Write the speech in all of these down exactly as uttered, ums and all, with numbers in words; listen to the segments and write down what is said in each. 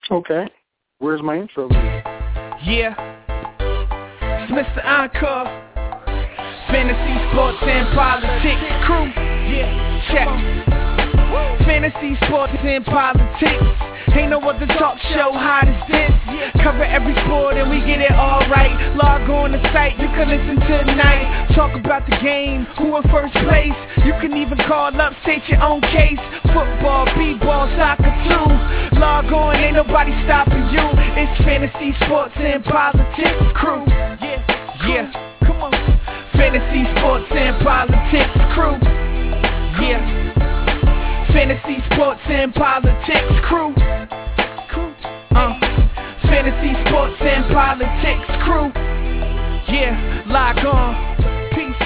Okay. Where's my intro? Yeah. It's Mister Encore. Fantasy, sports, and politics crew. Yeah. Check. Fantasy, sports, and politics. Ain't no other talk show hot as this. Cover every sport and we get it all right. Log on the site, you can listen tonight. Talk about the game, who in first place. You can even call up, state your own case. Football, b-ball, soccer too. Log on, ain't nobody stopping you. It's Fantasy, sports, and politics crew. Yeah, yeah, come on. Fantasy, sports, and politics crew. Yeah. Fantasy, sports, and politics crew. Uh, Fantasy, sports, and politics crew. Yeah, log on. Peace.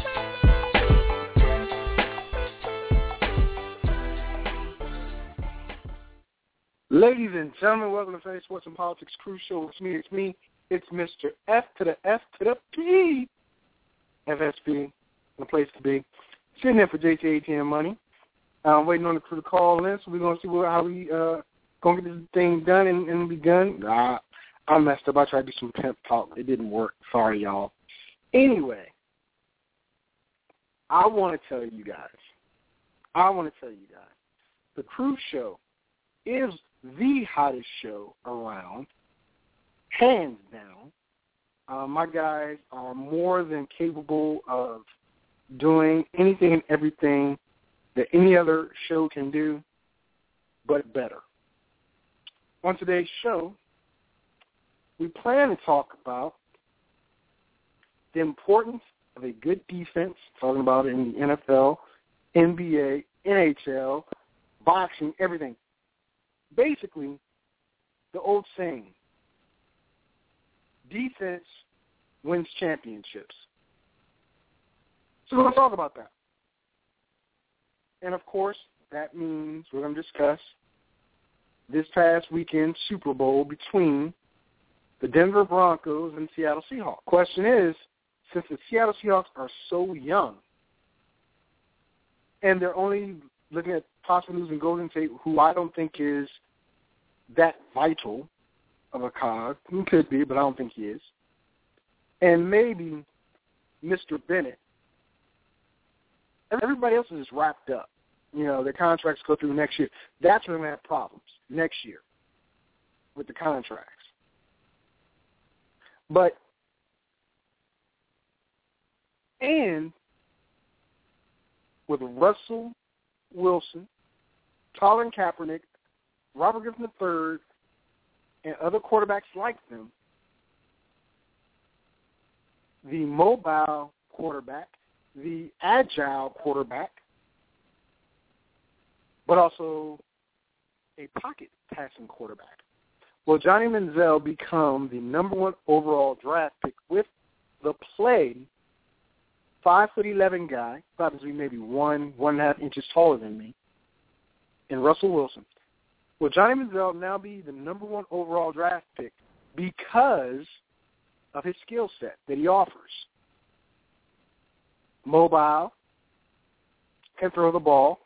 Ladies and gentlemen, welcome to Fantasy, Sports, and Politics Crew Show. It's me, it's me. It's Mister F to the F to the P. F S P, the place to be. Sitting there for J C A T M Money. I'm waiting on the crew to call in, so we're going to see how we uh going to get this thing done and, and begun. Nah, I messed up. I tried to do some pimp talk. It didn't work. Sorry, y'all. Anyway, I want to tell you guys, I want to tell you guys, the Crew Show is the hottest show around, hands down. Uh, my guys are more than capable of doing anything and everything that any other show can do, but better. On today's show, we plan to talk about the importance of a good defense, talking about it in the N F L, N B A, N H L, boxing, everything. Basically, the old saying, defense wins championships. So we're going to talk about that. And, of course, that means we're going to discuss this past weekend's Super Bowl between the Denver Broncos and Seattle Seahawks. Question is, since the Seattle Seahawks are so young and they're only looking at possibly losing Golden State, who I don't think is that vital of a cog. He could be, but I don't think he is. And maybe Mister Bennett. Everybody else is wrapped up. You know, their contracts go through next year. That's when we have problems next year with the contracts. But, and with Russell Wilson, Colin Kaepernick, Robert Griffin the third, and other quarterbacks like them, the mobile quarterback, the agile quarterback, but also a pocket passing quarterback. Will Johnny Manziel become the number one overall draft pick with the play, five foot eleven guy, probably maybe one, one and a half inches taller than me, and Russell Wilson? Will Johnny Manziel now be the number one overall draft pick because of his skill set that he offers? Mobile, can throw the ball.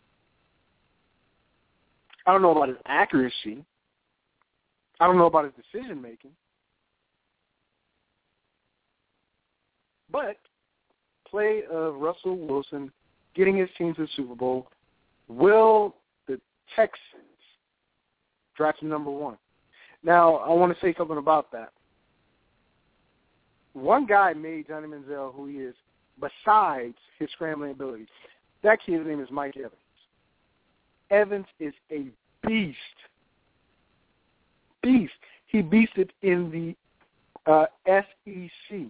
I don't know about his accuracy. I don't know about his decision-making. But play of Russell Wilson getting his team to the Super Bowl, will the Texans draft him number one? Now, I want to say something about that. One guy made Johnny Manziel who he is besides his scrambling ability. That kid's name is Mike Evans. Evans is a beast. Beast. He beasted in the uh, S E C.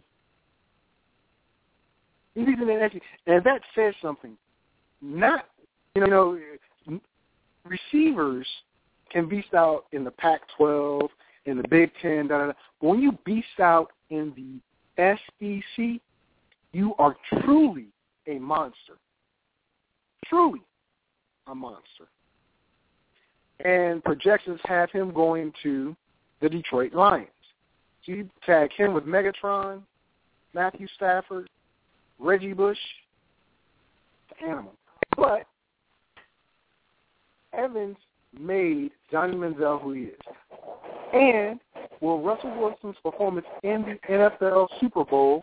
He beasted in the S E C. And that says something. Not, you know, receivers can beast out in the Pac twelve, in the Big Ten, da, da, da. But when you beast out in the S E C, you are truly a monster. Truly a monster. And projections have him going to the Detroit Lions. So you tag him with Megatron, Matthew Stafford, Reggie Bush, the animal. But Evans made Johnny Manziel who he is? And will Russell Wilson's performance in the N F L Super Bowl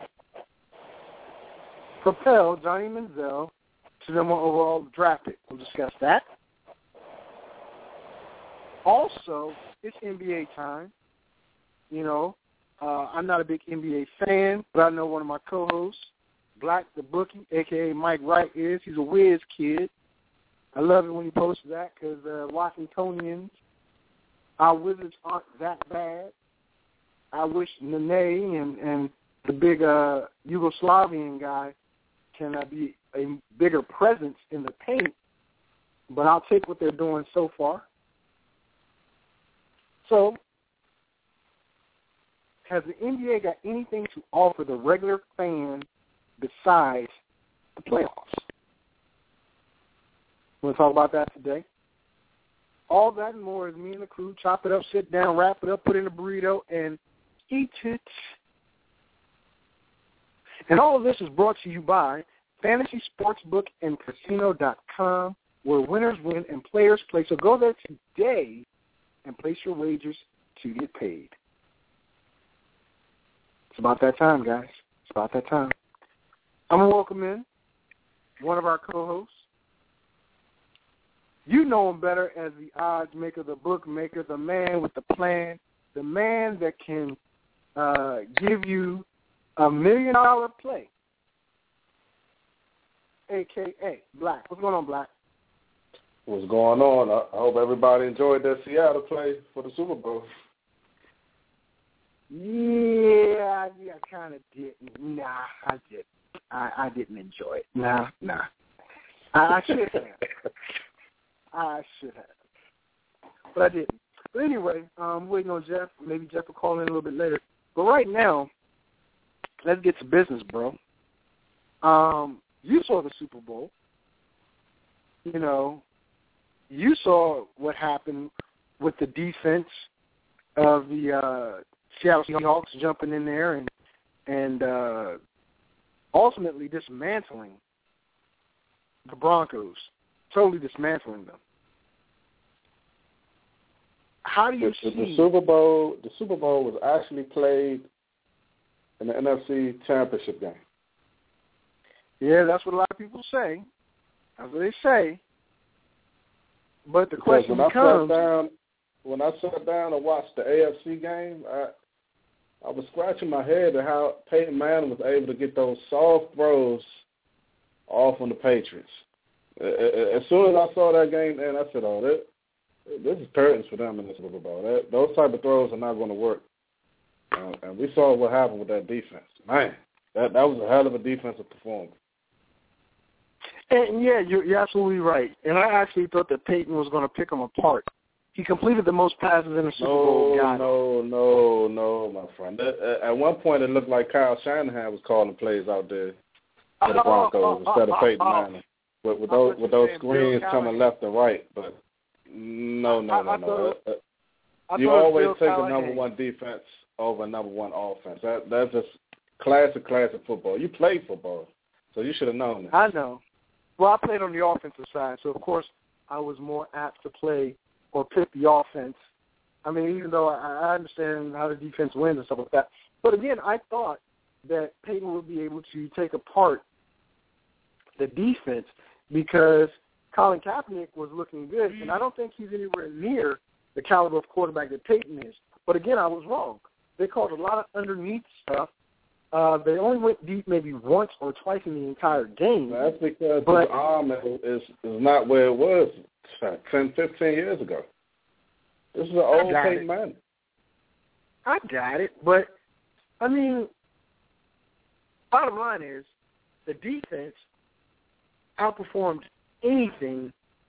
propel Johnny Manziel to the number one overall draft pick? We'll discuss that. Also, it's N B A time. You know, uh, I'm not a big N B A fan, but I know one of my co-hosts, Black the Bookie, a k a. Mike Wright, is. He's a whiz kid. I love it when he posts that because uh, Washingtonians, our Wizards aren't that bad. I wish Nene and, and the big uh, Yugoslavian guy can uh, be a bigger presence in the paint, but I'll take what they're doing so far. So, has the N B A got anything to offer the regular fan besides the playoffs? We're going to talk about that today. All that and more as me and the crew chop it up, sit down, wrap it up, put it in a burrito, and eat it. And all of this is brought to you by Fantasy Sportsbook and Casino dot com, where winners win and players play. So go there today and place your wagers to get paid. It's about that time, guys. It's about that time. I'm going to welcome in one of our co-hosts. You know him better as the odds maker, the bookmaker, the man with the plan, the man that can uh, give you a million dollar play, a k a. Black. What's going on, Black? What's going on? I hope everybody enjoyed their Seattle play for the Super Bowl. Yeah, yeah, I kind of didn't. Nah, I didn't. I, I didn't enjoy it. Nah, nah. I, I should have. I should have. But I didn't. But anyway, um, waiting on Jeff. Maybe Jeff will call in a little bit later. But right now, let's get to business, bro. Um, you saw the Super Bowl. You know, you saw what happened with the defense of the uh, Seattle Seahawks jumping in there and and uh, ultimately dismantling the Broncos, totally dismantling them. How do you the, see the Super Bowl? The Super Bowl was actually played in the N F C Championship game. Yeah, that's what a lot of people say. That's what they say. But the because question when becomes, I sat down, when I sat down and watched the A F C game, I I was scratching my head at how Peyton Manning was able to get those soft throws off on the Patriots. As soon as I saw that game, and I said, "Oh, that, this is curtains for them in the Super Bowl. That, those type of throws are not going to work." Uh, and we saw what happened with that defense. Man, that that was a hell of a defensive performance. And yeah, you're, you're absolutely right. And I actually thought that Peyton was going to pick them apart. He completed the most passes in the Super no, Bowl. God. No, no, no, my friend. At one point, it looked like Kyle Shanahan was calling plays out there for the Broncos instead of Peyton Manning. With, with those with those screens coming left and right, but no, no, no, no. You always take a number one defense over a number one offense. That that's just classic, classic football. You played football, so you should have known that. I know. Well, I played on the offensive side, so of course I was more apt to play or pick the offense. I mean, even though I, I understand how the defense wins and stuff like that. But again, I thought that Peyton would be able to take apart the defense because Colin Kaepernick was looking good, and I don't think he's anywhere near the caliber of quarterback that Peyton is. But again, I was wrong. They called a lot of underneath stuff. Uh, they only went deep maybe once or twice in the entire game. That's because but, his arm is, is is not where it was ten, fifteen years ago. This is an old Peyton Manning. I got it, but, I mean, bottom line is the defense outperformed anything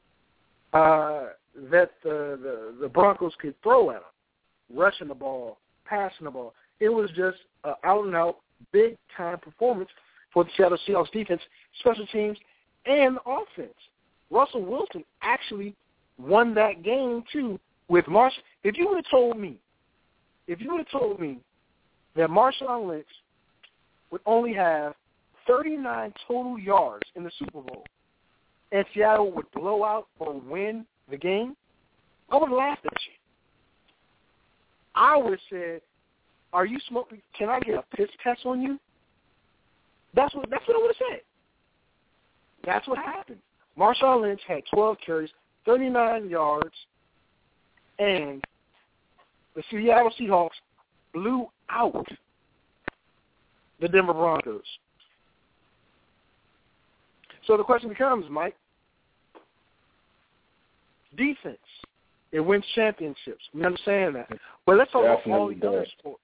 uh, that the, the, the Broncos could throw at them, rushing the ball, passing the ball. It was just an out-and-out, big-time performance for the Seattle Seahawks defense, special teams, and offense. Russell Wilson actually won that game, too, with Marsh. If you would have told me, if you would have told me that Marshawn Lynch would only have thirty-nine total yards in the Super Bowl and Seattle would blow out or win the game, I would have laughed at you. I would have said, "Are you smoking? Can I get a piss test on you?" That's what that's what I would have said. That's what happened. Marshawn Lynch had twelve carries, thirty-nine yards, and the Seattle Seahawks blew out the Denver Broncos. So the question becomes, Mike, defense, it wins championships. We understand that. But let's talk about all the other sports.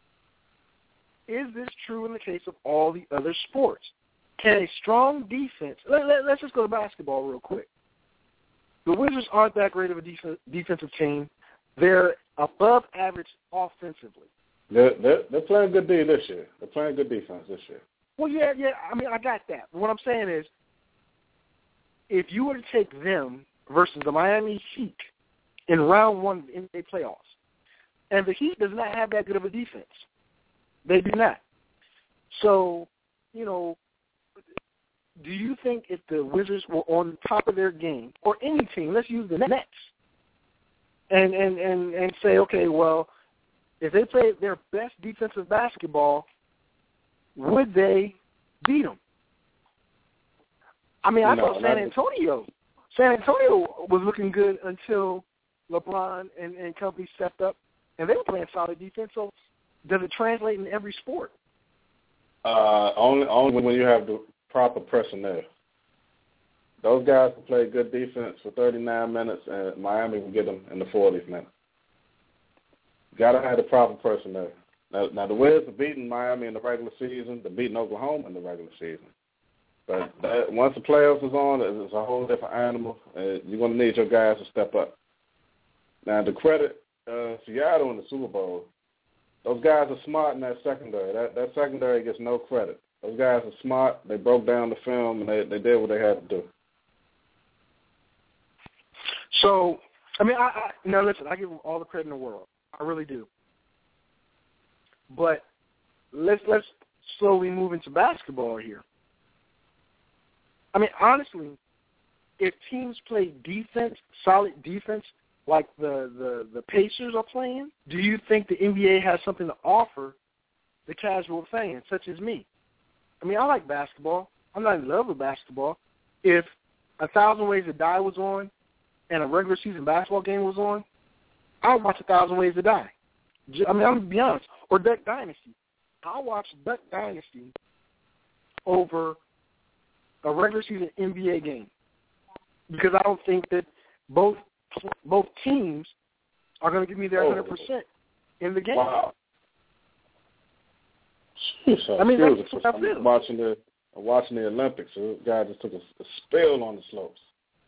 Is this true in the case of all the other sports? Can a strong defense let, let, let's just go to basketball real quick. The Wizards aren't that great of a def- defensive team. They're above average offensively. They're, they're, they're playing good D this year. They're playing good defense this year. Well, yeah, yeah. I mean, I got that. But what I'm saying is, if you were to take them versus the Miami Heat in round one of the N B A playoffs, and the Heat does not have that good of a defense. They do not. So, you know, do you think if the Wizards were on top of their game, or any team, let's use the Nets, and, and, and, and say, okay, well, if they played their best defensive basketball, would they beat them? I mean, I no, thought San Antonio, San Antonio was looking good until LeBron and, and company stepped up, and they were playing solid defense. So does it translate in every sport? Uh, only, only when you have the proper personnel. Those guys can play good defense for thirty-nine minutes, and Miami will get them in the fortieth minute. Got to have the proper personnel. Now, now the Wizards have beaten Miami in the regular season. They're beating Oklahoma in the regular season. But that, once the playoffs is on, it's a whole different animal. Uh, you're going to need your guys to step up. Now, to credit uh, Seattle in the Super Bowl, those guys are smart in that secondary. That, that secondary gets no credit. Those guys are smart. They broke down the film, and they, they did what they had to do. So, I mean, I, I now listen, I give them all the credit in the world. I really do. But let's let's slowly move into basketball here. I mean, honestly, if teams play defense, solid defense, like the, the, the Pacers are playing, do you think the N B A has something to offer the casual fan, such as me? I mean, I like basketball. I'm not in love with basketball. If A Thousand Ways to Die was on and a regular season basketball game was on, I'd watch A Thousand Ways to Die. I mean, I'm going to be honest. Or Duck Dynasty. I'll watch Duck Dynasty over a regular season N B A game because I don't think that both both teams are going to give me their one hundred percent in the game. Wow. I mean, that's what I feel. I'm watching the, I'm watching the Olympics. So this guy just took a, a spill on the slopes.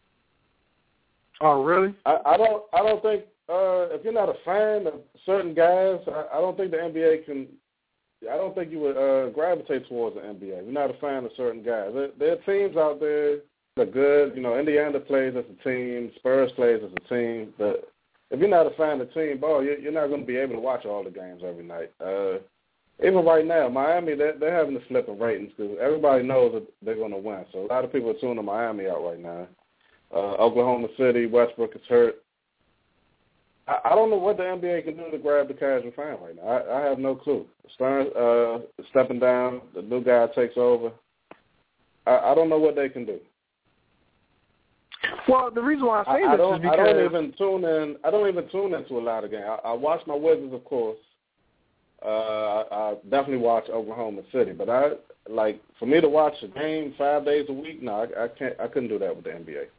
Oh, really? I, I don't. I don't think uh, if you're not a fan of certain guys, I, I don't think the N B A can. I don't think you would uh, gravitate towards the N B A. You're not a fan of certain guys. There, there are teams out there that are good. You know, Indiana plays as a team. Spurs plays as a team. But if you're not a fan of team ball, you're, you're not going to be able to watch all the games every night. Uh, even right now, Miami, they're, they're having to flip in ratings because everybody knows that they're going to win. So a lot of people are tuning Miami out right now. Uh, Oklahoma City, Westbrook is hurt. I, I don't know what the N B A can do to grab the casual fan right now. I, I have no clue. Stern uh, stepping down, the new guy takes over. I, I don't know what they can do. Well, the reason why I say I, this I don't, is because I don't even tune in. I don't even tune into a lot of games. I, I watch my Wizards, of course. Uh, I, I definitely watch Oklahoma City, but I like for me to watch a game five days a week. No, I, I can't. I couldn't do that with the N B A.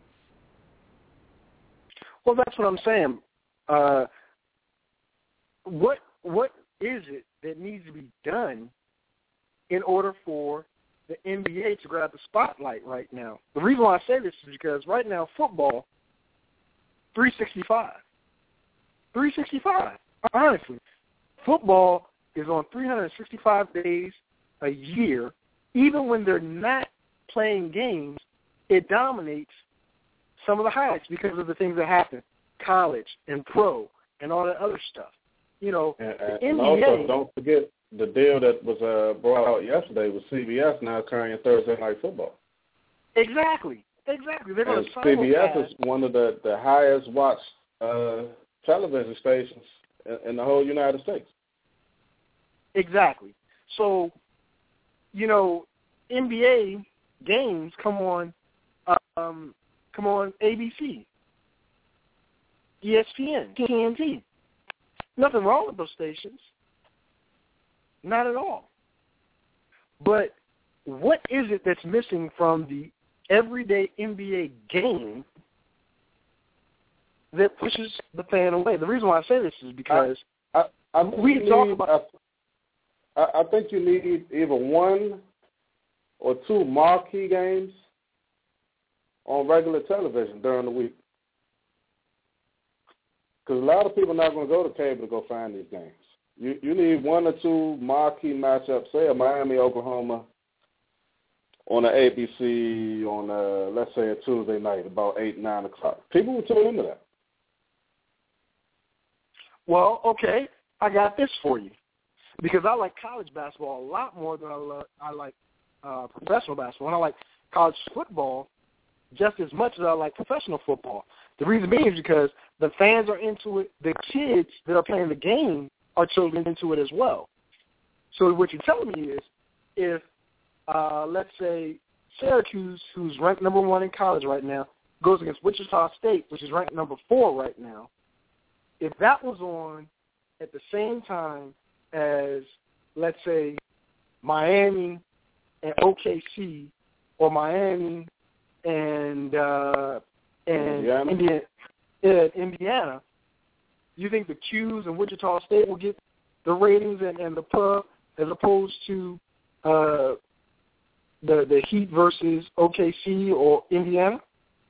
Well, that's what I'm saying. Uh, what what is it that needs to be done in order for the N B A to grab the spotlight right now? The reason why I say this is because right now football, three sixty-five. three sixty-five, honestly. Football is on three hundred sixty-five days a year. Even when they're not playing games, it dominates some of the highlights because of the things that happen, college and pro and all that other stuff. You know, and, the and N B A, also don't forget the deal that was uh, brought out yesterday with C B S now carrying Thursday Night Football. Exactly, exactly. They're going to C B S simulcast. is one of the, the highest watched uh, television stations in, in the whole United States. Exactly. So, you know, N B A games come on, um, come on A B C, E S P N, T N T. Nothing wrong with those stations. Not at all. But what is it that's missing from the everyday N B A game that pushes the fan away? The reason why I say this is because I, I, I we need, talk about. I, I think you need either one or two marquee games on regular television during the week. Because a lot of people are not going to go to cable to go find these games. You you need one or two marquee matchups, say a Miami, Oklahoma, on the A B C on, a, let's say, a Tuesday night, about eight, nine o'clock. People will tune into that. Well, okay, I got this for you. Because I like college basketball a lot more than I, love, I like uh, professional basketball. And I like college football just as much as I like professional football. The reason being is because the fans are into it. The kids that are playing the game are children into it as well. So what you're telling me is if, uh, let's say, Syracuse, who's ranked number one in college right now, goes against Wichita State, which is ranked number four right now, if that was on at the same time as, let's say, Miami and O K C or Miami and uh, and Indiana. Indiana, uh, Indiana, you think the Qs and Wichita State will get the ratings and, and the pub as opposed to uh, the the Heat versus O K C or Indiana?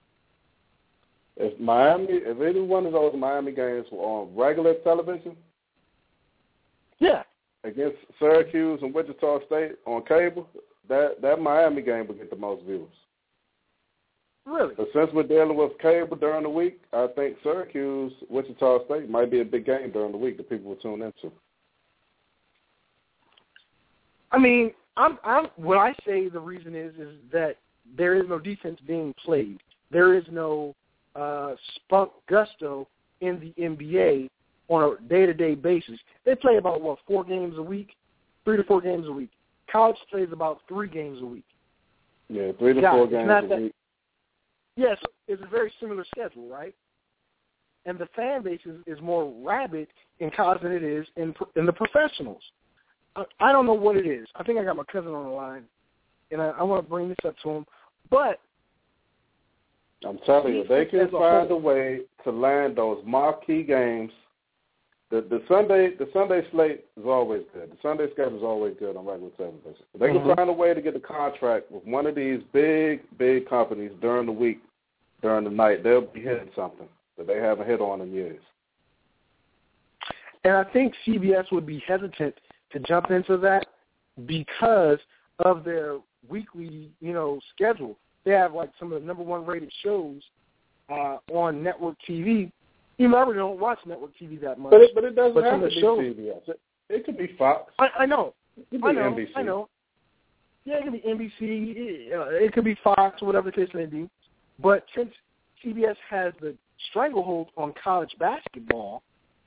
If Miami, if any one of those Miami games were on regular television, yeah, against Syracuse and Wichita State on cable, that, that Miami game would get the most views. Really? But since we're dealing with cable during the week, I think Syracuse, Wichita State might be a big game during the week that people will tune into. I mean, I'm, I'm, what I say the reason is is that there is no defense being played. There is no uh, spunk gusto in the N B A on a day-to-day basis. They play about, what, four games a week? Three to four games a week. College plays about three games a week. Yeah, three to yeah, four games a that, week. Yes, it's a very similar schedule, right? And the fan base is, is more rabid in college than it is in in the professionals. I, I don't know what it is. I think I got my cousin on the line, and I, I want to bring this up to him. But I'm telling you, they can a find whole, a way to land those marquee games. The the Sunday the Sunday slate is always good. The Sunday schedule is always good on regular television. If they can mm-hmm. find a way to get a contract with one of these big, big companies during the week, during the night, they'll be hitting something that they haven't hit on in years. And I think C B S would be hesitant to jump into that because of their weekly, you know, schedule. They have, like, some of the number one rated shows uh, on network T V. Even though I really don't watch network T V that much. But it, but it doesn't but have to be be shows, C B S. It, it could be Fox. I, I know. It could be I know. N B C. I know. Yeah, it could be N B C. It, uh, it could be Fox or whatever the case may be. But since C B S has the stranglehold on college basketball,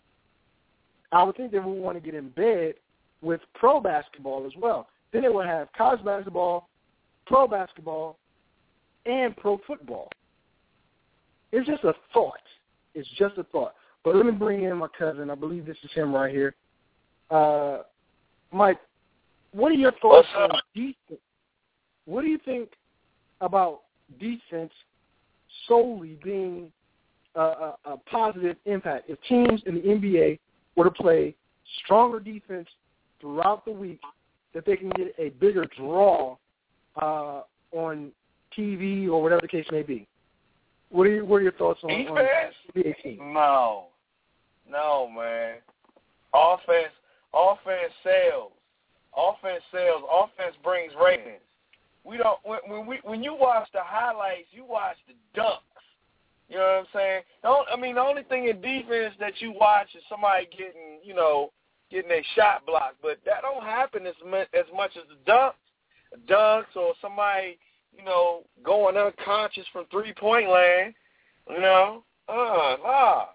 I would think they would want to get in bed with pro basketball as well. Then they would have college basketball, pro basketball, and pro football. It's just a thought. It's just a thought. But let me bring in my cousin. I believe this is him right here. Uh, Mike, what are your thoughts on defense? What do you think about defense solely being a, a, a positive impact? If teams in the N B A were to play stronger defense throughout the week, that they can get a bigger draw uh, on T V or whatever the case may be. What are your, what are your thoughts on, on N B A teams? No. No, man. Offense, offense sells. Offense sells. Offense brings ratings. We don't when, when we when you watch the highlights, you watch the dunks. You know what I'm saying? Don't I mean the only thing in defense that you watch is somebody getting, you know, getting a shot blocked, but that don't happen as much as much as the dunks, dunks or somebody, you know, going unconscious from three point land. You know, uh, nah.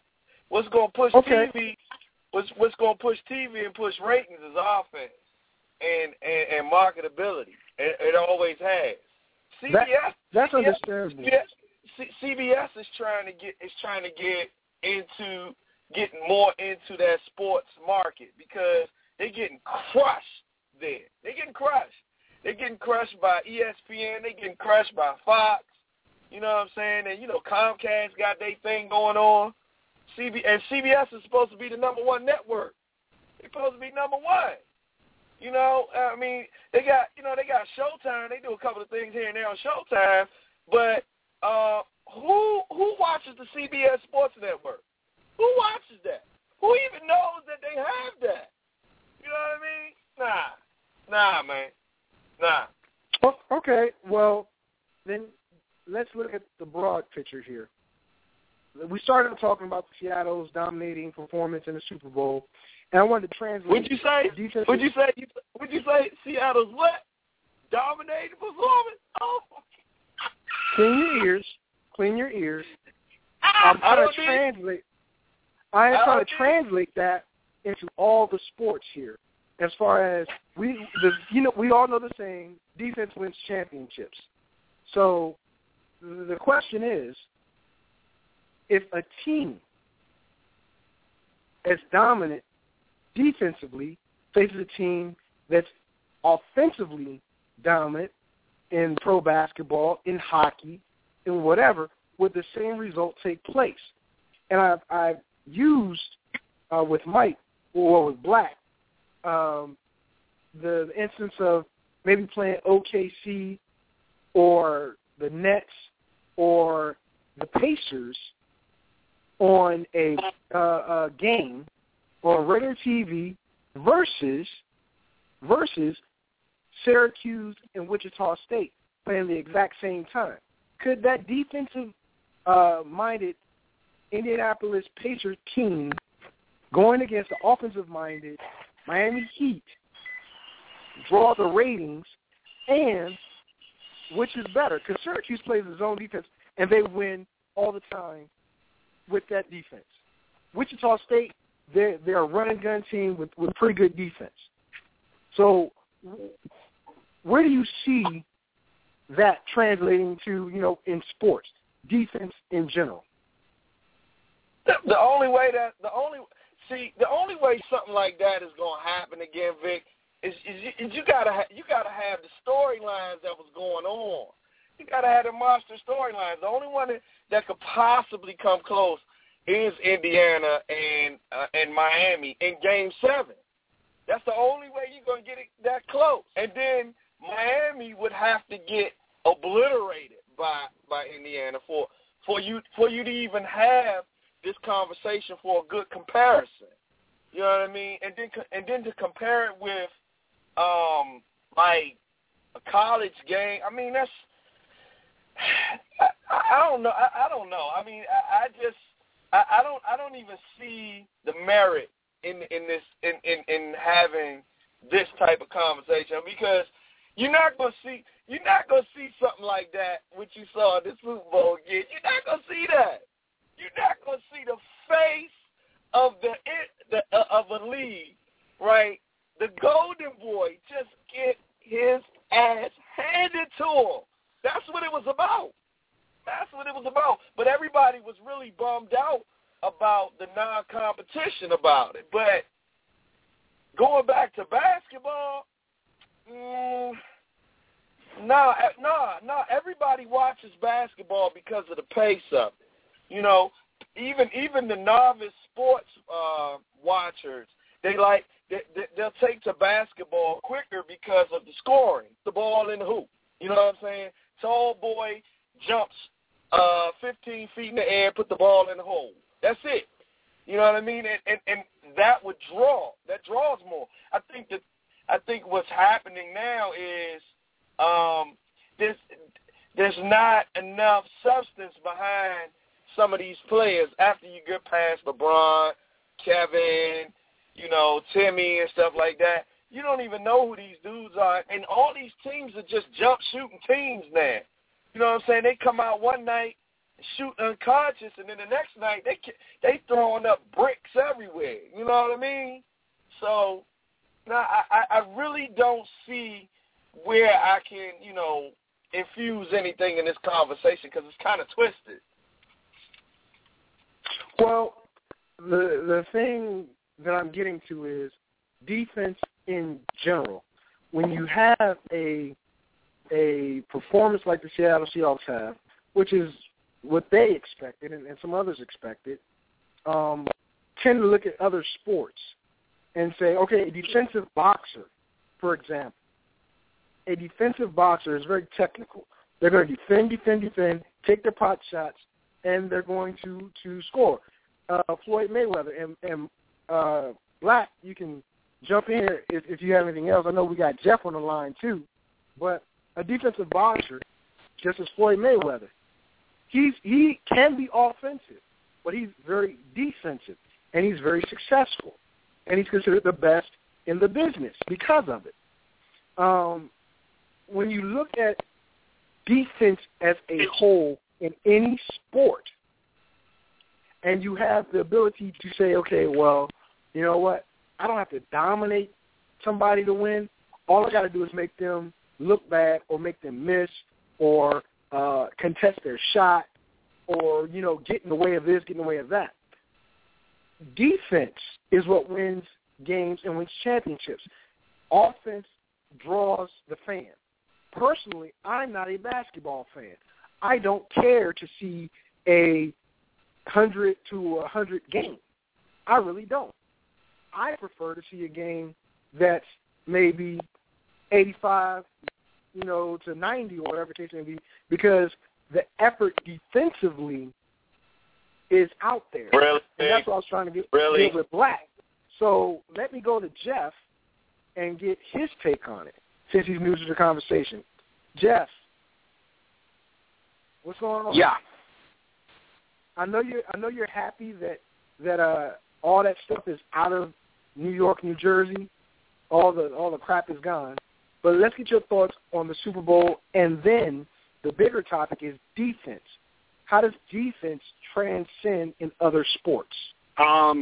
What's going to push okay. T V? What's what's going to push T V and push ratings is offense and and, and marketability. It, it always has. C B S, that, that's C B S, understandable. C B S, C B S is trying to get is trying to get into getting more into that sports market because they're getting crushed there. They're getting crushed. They're getting crushed by E S P N. They're getting crushed by Fox. You know what I'm saying? And, you know, Comcast got their thing going on. C B and C B S is supposed to be the number one network. They're supposed to be number one. You know, I mean, they got, you know, they got Showtime. They do a couple of things here and there on Showtime. But uh, who who watches the C B S Sports Network? Who watches that? Who even knows that they have that? You know what I mean? Nah. Nah, man. Nah. Oh, okay, well, then let's look at the broad picture here. We started talking about Seattle's dominating performance in the Super Bowl, and I wanted to translate. Would you say? Would you say? Would you say Seattle's what? Dominating performance? Oh. Clean your ears. Clean your ears. I'm trying to translate. I am trying to translate that into all the sports here. As far as we, the, you know, we all know the saying: defense wins championships. So the question is, if a team as dominant defensively faces a team that's offensively dominant in pro basketball, in hockey, in whatever, would the same result take place? And I've, I've used uh, with Mike or with Black um, the instance of maybe playing O K C or the Nets or the Pacers on a, uh, a game on regular T V versus versus Syracuse and Wichita State playing the exact same time. Could that defensive uh, minded Indianapolis Pacers team going against the offensive minded Miami Heat draw the ratings, and which is better? Because Syracuse plays a zone defense and they win all the time with that defense. Wichita State, they're, they're a run-and-gun team with, with pretty good defense. So where do you see that translating to, you know, in sports, defense in general? The, the only way that, the only, see, the only way something like that is going to happen again, Vic, is, is, you, is you gotta ha- you gotta have the storylines that was going on. You gotta have the monster storylines. The only one that, that could possibly come close is Indiana and uh, and Miami in Game Seven. That's the only way you're gonna get it that close. And then Miami would have to get obliterated by by Indiana for for you for you to even have this conversation for a good comparison. You know what I mean? And then and then to compare it with um like a college game. I mean, that's I, I don't know. I, I don't know. I mean, I, I just I, I don't I don't even see the merit in in this in, in, in having this type of conversation, because you're not gonna see you're not gonna see something like that which you saw in the Super Bowl again. You're not gonna see that. You're not gonna see the face of the, the uh, of a league, right? The Golden Boy just get his ass handed to him. That's what it was about. That's what it was about. But everybody was really bummed out about the non-competition about it. But going back to basketball, mm, nah, nah, nah. Everybody watches basketball because of the pace of it. You know, even even the novice sports uh, watchers, they like they, they'll take to basketball quicker because of the scoring, the ball in the hoop. You know what I'm saying? Tall boy jumps uh, fifteen feet in the air, put the ball in the hole. That's it. You know what I mean? And, and, and that would draw. That draws more. I think that I think what's happening now is um, there's there's not enough substance behind some of these players after you get past LeBron, Kevin, you know, Timmy and stuff like that. You don't even know who these dudes are. And all these teams are just jump shooting teams now. You know what I'm saying? They come out one night shooting unconscious, and then the next night they they throwing up bricks everywhere. You know what I mean? So now I, I really don't see where I can, you know, infuse anything in this conversation because it's kind of twisted. Well, the the thing that I'm getting to is defense in general. When you have a a performance like the Seattle Seahawks have, which is what they expected and, and some others expected, um, tend to look at other sports and say, okay, a defensive boxer, for example, a defensive boxer is very technical. They're going to defend, defend, defend, take their pot shots, and they're going to, to score. Uh, Floyd Mayweather and, and uh, Black, you can jump in here if, if you have anything else. I know we got Jeff on the line too, but a defensive boxer, just as Floyd Mayweather, he's he can be offensive, but he's very defensive, and he's very successful, and he's considered the best in the business because of it. Um, when you look at defense as a whole in any sport, and you have the ability to say, okay, well, you know what, I don't have to dominate somebody to win. All I got to do is make them look bad or make them miss or uh, contest their shot or, you know, get in the way of this, get in the way of that. Defense is what wins games and wins championships. Offense draws the fan. Personally, I'm not a basketball fan. I don't care to see a one hundred to one hundred game. I really don't. I prefer to see a game that's maybe eighty-five, you know, to ninety or whatever the case may be, because the effort defensively is out there. Really? And that's what I was trying to get really? deal with Black. So let me go to Jeff and get his take on it, since he's new to the conversation. Jeff, what's going on? Yeah. I know you're I know you're happy that that uh all that stuff is out of New York, New Jersey. All the all the crap is gone. But let's get your thoughts on the Super Bowl, and then the bigger topic is defense. How does defense transcend in other sports? Um,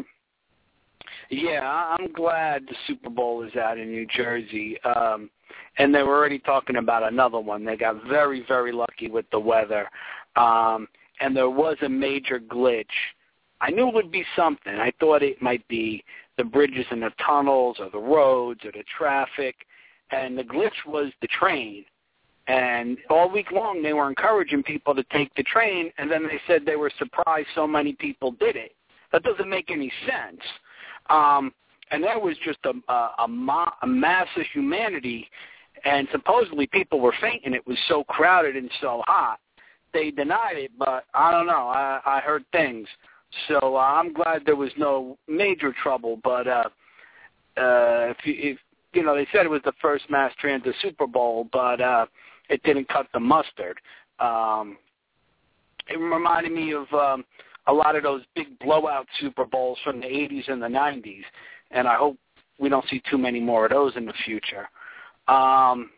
yeah, I'm glad the Super Bowl is out in New Jersey. Um, and they were already talking about another one. They got very, very lucky with the weather. Um, and there was a major glitch. I knew it would be something. I thought it might be the bridges and the tunnels or the roads or the traffic. And the glitch was the train. And all week long they were encouraging people to take the train, and then they said they were surprised so many people did it. That doesn't make any sense. Um, and that was just a, a, a, ma- a mass of humanity, and supposedly people were fainting. It was so crowded and so hot. They denied it, but I don't know. I, I heard things. So uh, I'm glad there was no major trouble, but uh, uh, if, you, if you know, they said it was the first mass transit Super Bowl, but uh, it didn't cut the mustard. Um, it reminded me of um, a lot of those big blowout Super Bowls from the eighties and the nineties, and I hope we don't see too many more of those in the future. Um,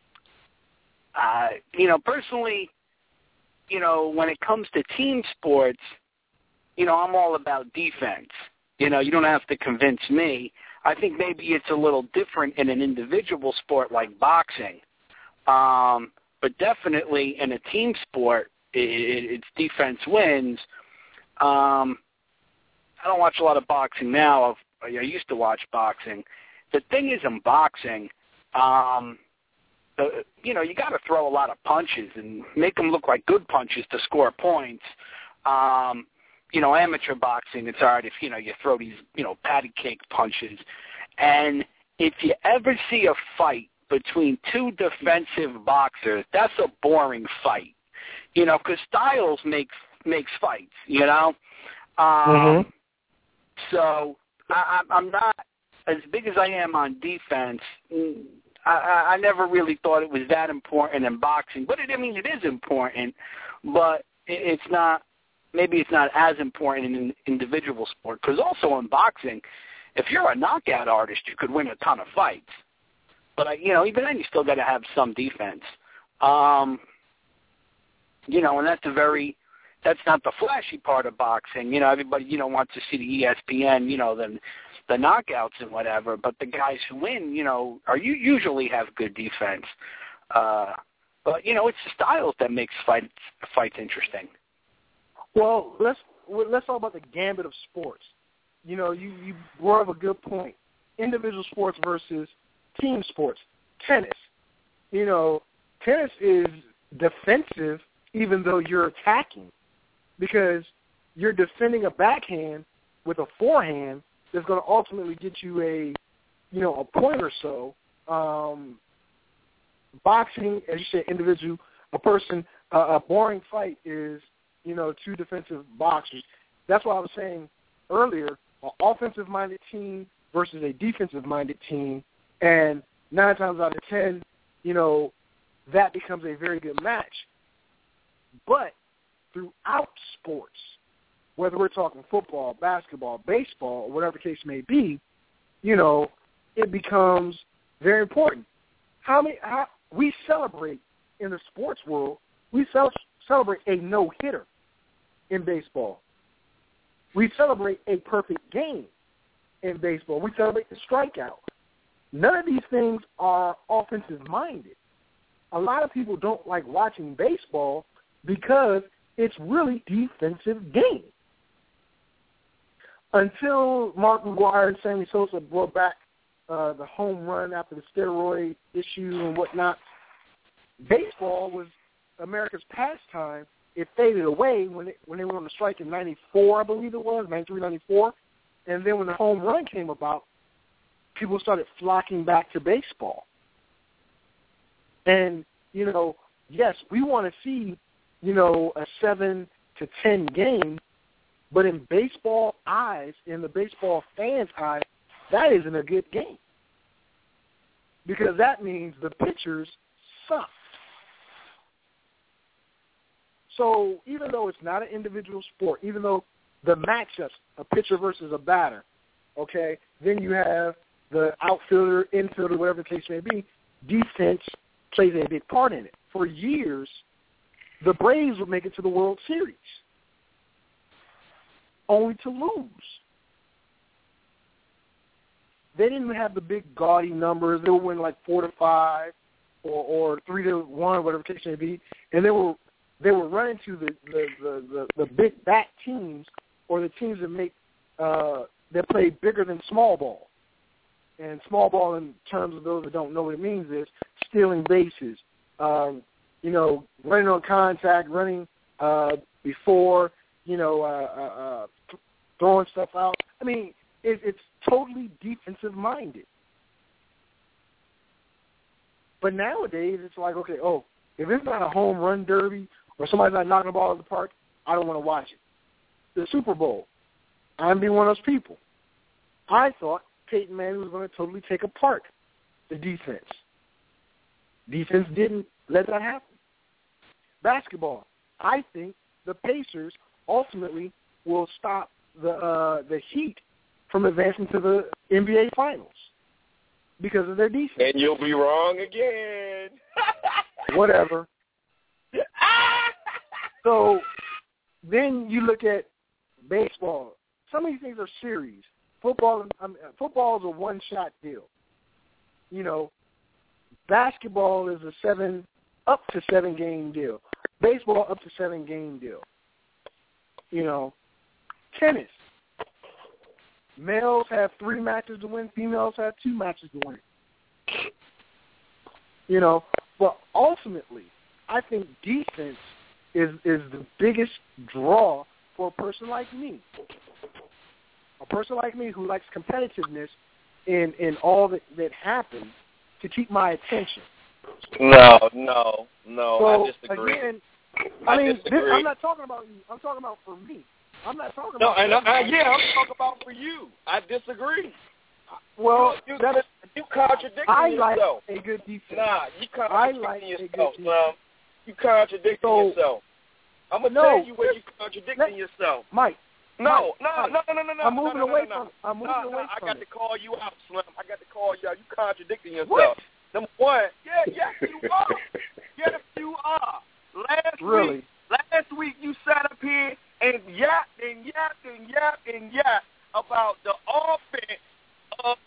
uh, you know, personally, you know, when it comes to team sports, you know, I'm all about defense. You know, you don't have to convince me. I think maybe it's a little different in an individual sport like boxing. Um, but definitely in a team sport, it, it, it's defense wins. Um, I don't watch a lot of boxing now. I used to watch boxing. The thing is in boxing, um, the, you know, you got to throw a lot of punches and make them look like good punches to score points. Um, you know, amateur boxing, it's all right if, you know, you throw these, you know, patty cake punches. And if you ever see a fight between two defensive boxers, that's a boring fight, you know, because styles makes makes fights, you know. Um, mm-hmm. So I, I'm not as big as I am on defense. I, I never really thought it was that important in boxing, but it, I mean, it is important, but it's not. Maybe it's not as important in an individual sport, because also in boxing, if you're a knockout artist, you could win a ton of fights. But, you know, even then you still got to have some defense. Um, you know, and that's a very that's not the flashy part of boxing. You know, everybody, you know, wants to see the E S P N, you know, the, the knockouts and whatever, but the guys who win, you know, are you usually have good defense. Uh, but, you know, it's the styles that makes fights, fights interesting. Well, let's let's talk about the gambit of sports. You know, you, you brought up a good point. Individual sports versus team sports. Tennis. You know, tennis is defensive even though you're attacking because you're defending a backhand with a forehand that's going to ultimately get you a, you know, a point or so. Um, boxing, as you said, individual, a person, uh, a boring fight is, you know, two defensive boxers. That's why I was saying earlier, an offensive-minded team versus a defensive-minded team, and nine times out of ten, you know, that becomes a very good match. But throughout sports, whether we're talking football, basketball, baseball, or whatever the case may be, you know, it becomes very important. How many? How, we celebrate in the sports world, we cel- celebrate a no-hitter in baseball. We celebrate a perfect game in baseball. We celebrate the strikeout. None of these things are offensive-minded. A lot of people don't like watching baseball because it's really defensive game. Until Mark McGwire and Sammy Sosa brought back uh, the home run after the steroid issue and whatnot, baseball was America's pastime. It faded away when it, when they were on the strike in ninety-four, I believe it was, ninety-three, ninety-four. And then when the home run came about, people started flocking back to baseball. And, you know, yes, we want to see, you know, a seven to ten game, but in baseball eyes, in the baseball fans' eyes, that isn't a good game. Because that means the pitchers suck. So even though it's not an individual sport, even though the matchups, a pitcher versus a batter, okay, then you have the outfielder, infielder, whatever the case may be, defense plays a big part in it. For years, the Braves would make it to the World Series, only to lose. They didn't have the big gaudy numbers. They would win like four to five or, or three to one, whatever the case may be, and they were they were running to the the, the, the, the big bat teams or the teams that make uh, that play bigger than small ball. And small ball, in terms of those that don't know what it means, is stealing bases, um, you know, running on contact, running uh, before, you know, uh, uh, uh, throwing stuff out. I mean, it, it's totally defensive-minded. But nowadays, it's like, okay, oh, if it's not a home run derby or somebody's not knocking the ball out of the park, I don't want to watch it. The Super Bowl, I'm being one of those people. I thought Peyton Manning was going to totally take apart the defense. Defense didn't let that happen. Basketball, I think the Pacers ultimately will stop the uh, the Heat from advancing to the N B A Finals because of their defense. And you'll be wrong again. Whatever. So then you look at baseball. Some of these things are series. Football, I mean, football is a one-shot deal. You know, basketball is a seven, up to seven-game deal. Baseball, up to seven-game deal. You know, tennis. Males have three matches to win. Females have two matches to win. You know, but ultimately, I think defense is is the biggest draw for a person like me. A person like me who likes competitiveness in, in all that, that happens to keep my attention. No, no, no, so, I disagree. Again, I, I mean, disagree. This, I'm not talking about you. I'm talking about for me. I'm not talking no, about and I, I, yeah, I'm talking about for you. I disagree. Well, you, you, that is, you contradicting I yourself. like a good defense. Nah, you I contradicting like yourself, a good Slim. You contradicting so, yourself. I'm gonna no, tell you where you contradicting let, yourself. Mike. No, Mike, no, no, no, no, no. I'm moving no, no, away no, no. from. I'm moving no, away no, from. I got it. to call you out, Slim. I got to call you out. You contradicting yourself. What? Number one, yeah, yes, you are. Yes, you are. Last really? week, last week you sat up here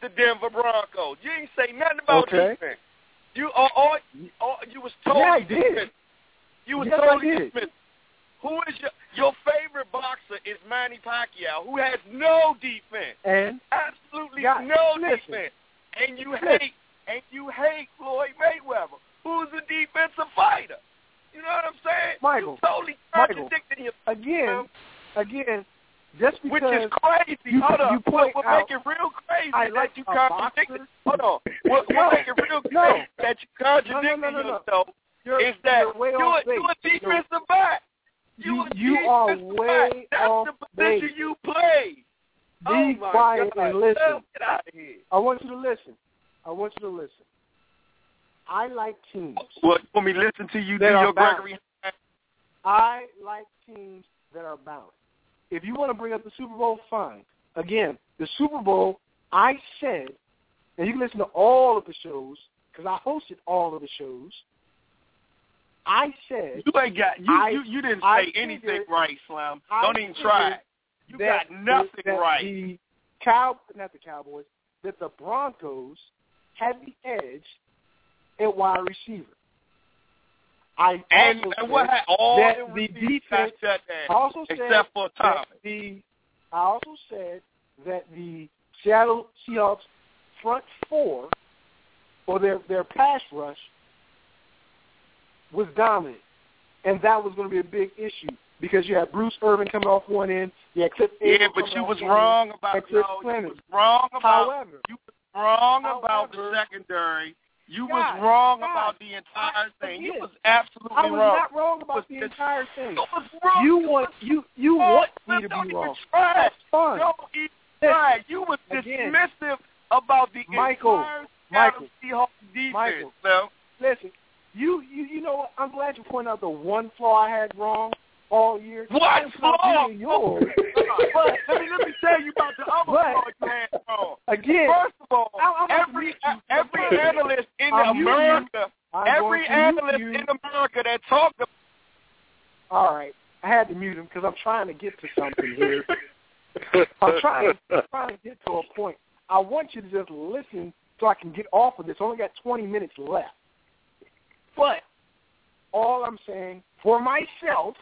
the Denver Broncos. You ain't say nothing about okay. defense. You all, all, all you was totally yeah, I did. dismissed. You was yes, totally dismissed. Who is your your favorite boxer is Manny Pacquiao, who has no defense. And absolutely God, no listen, defense. And you listen. hate and you hate Floyd Mayweather, who's a defensive fighter. You know what I'm saying? Michael, you totally contradicting yourself. Again, again, just because Which is crazy. You, Hold on. you point what out, make it real crazy I that like you a contradicted. boxer. Hold on. What, no, what make it real no. crazy that you contradicted no, no, no, no, yourself you're, is that you're way you off a, you a base. defensive You're, back. You, You, you a are defensive way back. That's off the position base. you play. Be oh my quiet God. and listen. Hell, get out of here. I want you to listen. I want you to listen. I like teams. What, you want me to listen to you do that your are balanced. Gregory? I like teams that are balanced. If you want to bring up the Super Bowl, fine. Again, the Super Bowl, I said, and you can listen to all of the shows, because I hosted all of the shows. I said... You ain't got... You, I, you, you didn't I say anything figured, right, Slim. I Don't even try. You that, got nothing that right. The Cow, not the Cowboys, that the Broncos had the edge at wide receiver. I and, also and said what had all that the the defense shut down, I also except said for that Thomas. the I also said that the Seattle Seahawks front four, or their their pass rush, was dominant, and that was going to be a big issue because you had Bruce Irvin coming off one end, you had Cliff Yeah, Abel but coming you off was one wrong end, about and Chris no, you Clemens. was wrong about However, you was wrong however, about the secondary. You God, was wrong God, about the entire I, thing. again, You was absolutely I was wrong. not wrong about the was, entire thing. You was wrong. You want you you wrong. want me to Don't be even wrong. try. That's fine. Don't even try. You was Again, dismissive about the Michael, entire Michael, Seahawks defense. Michael, no? Listen, you, you you know what? I'm glad you pointed out the one flaw I had wrong all year. What flaw? Yours. But let me let me tell you about the other But, flaw you had wrong. Again, First of all, I'm, I'm every every analyst in I'm America, I'm every analyst you. in America that talked about. All right, I had to mute him because I'm trying to get to something here. I'm trying to I'm trying to get to a point. I want you to just listen so I can get off of this. I only got twenty minutes left. But all I'm saying for myself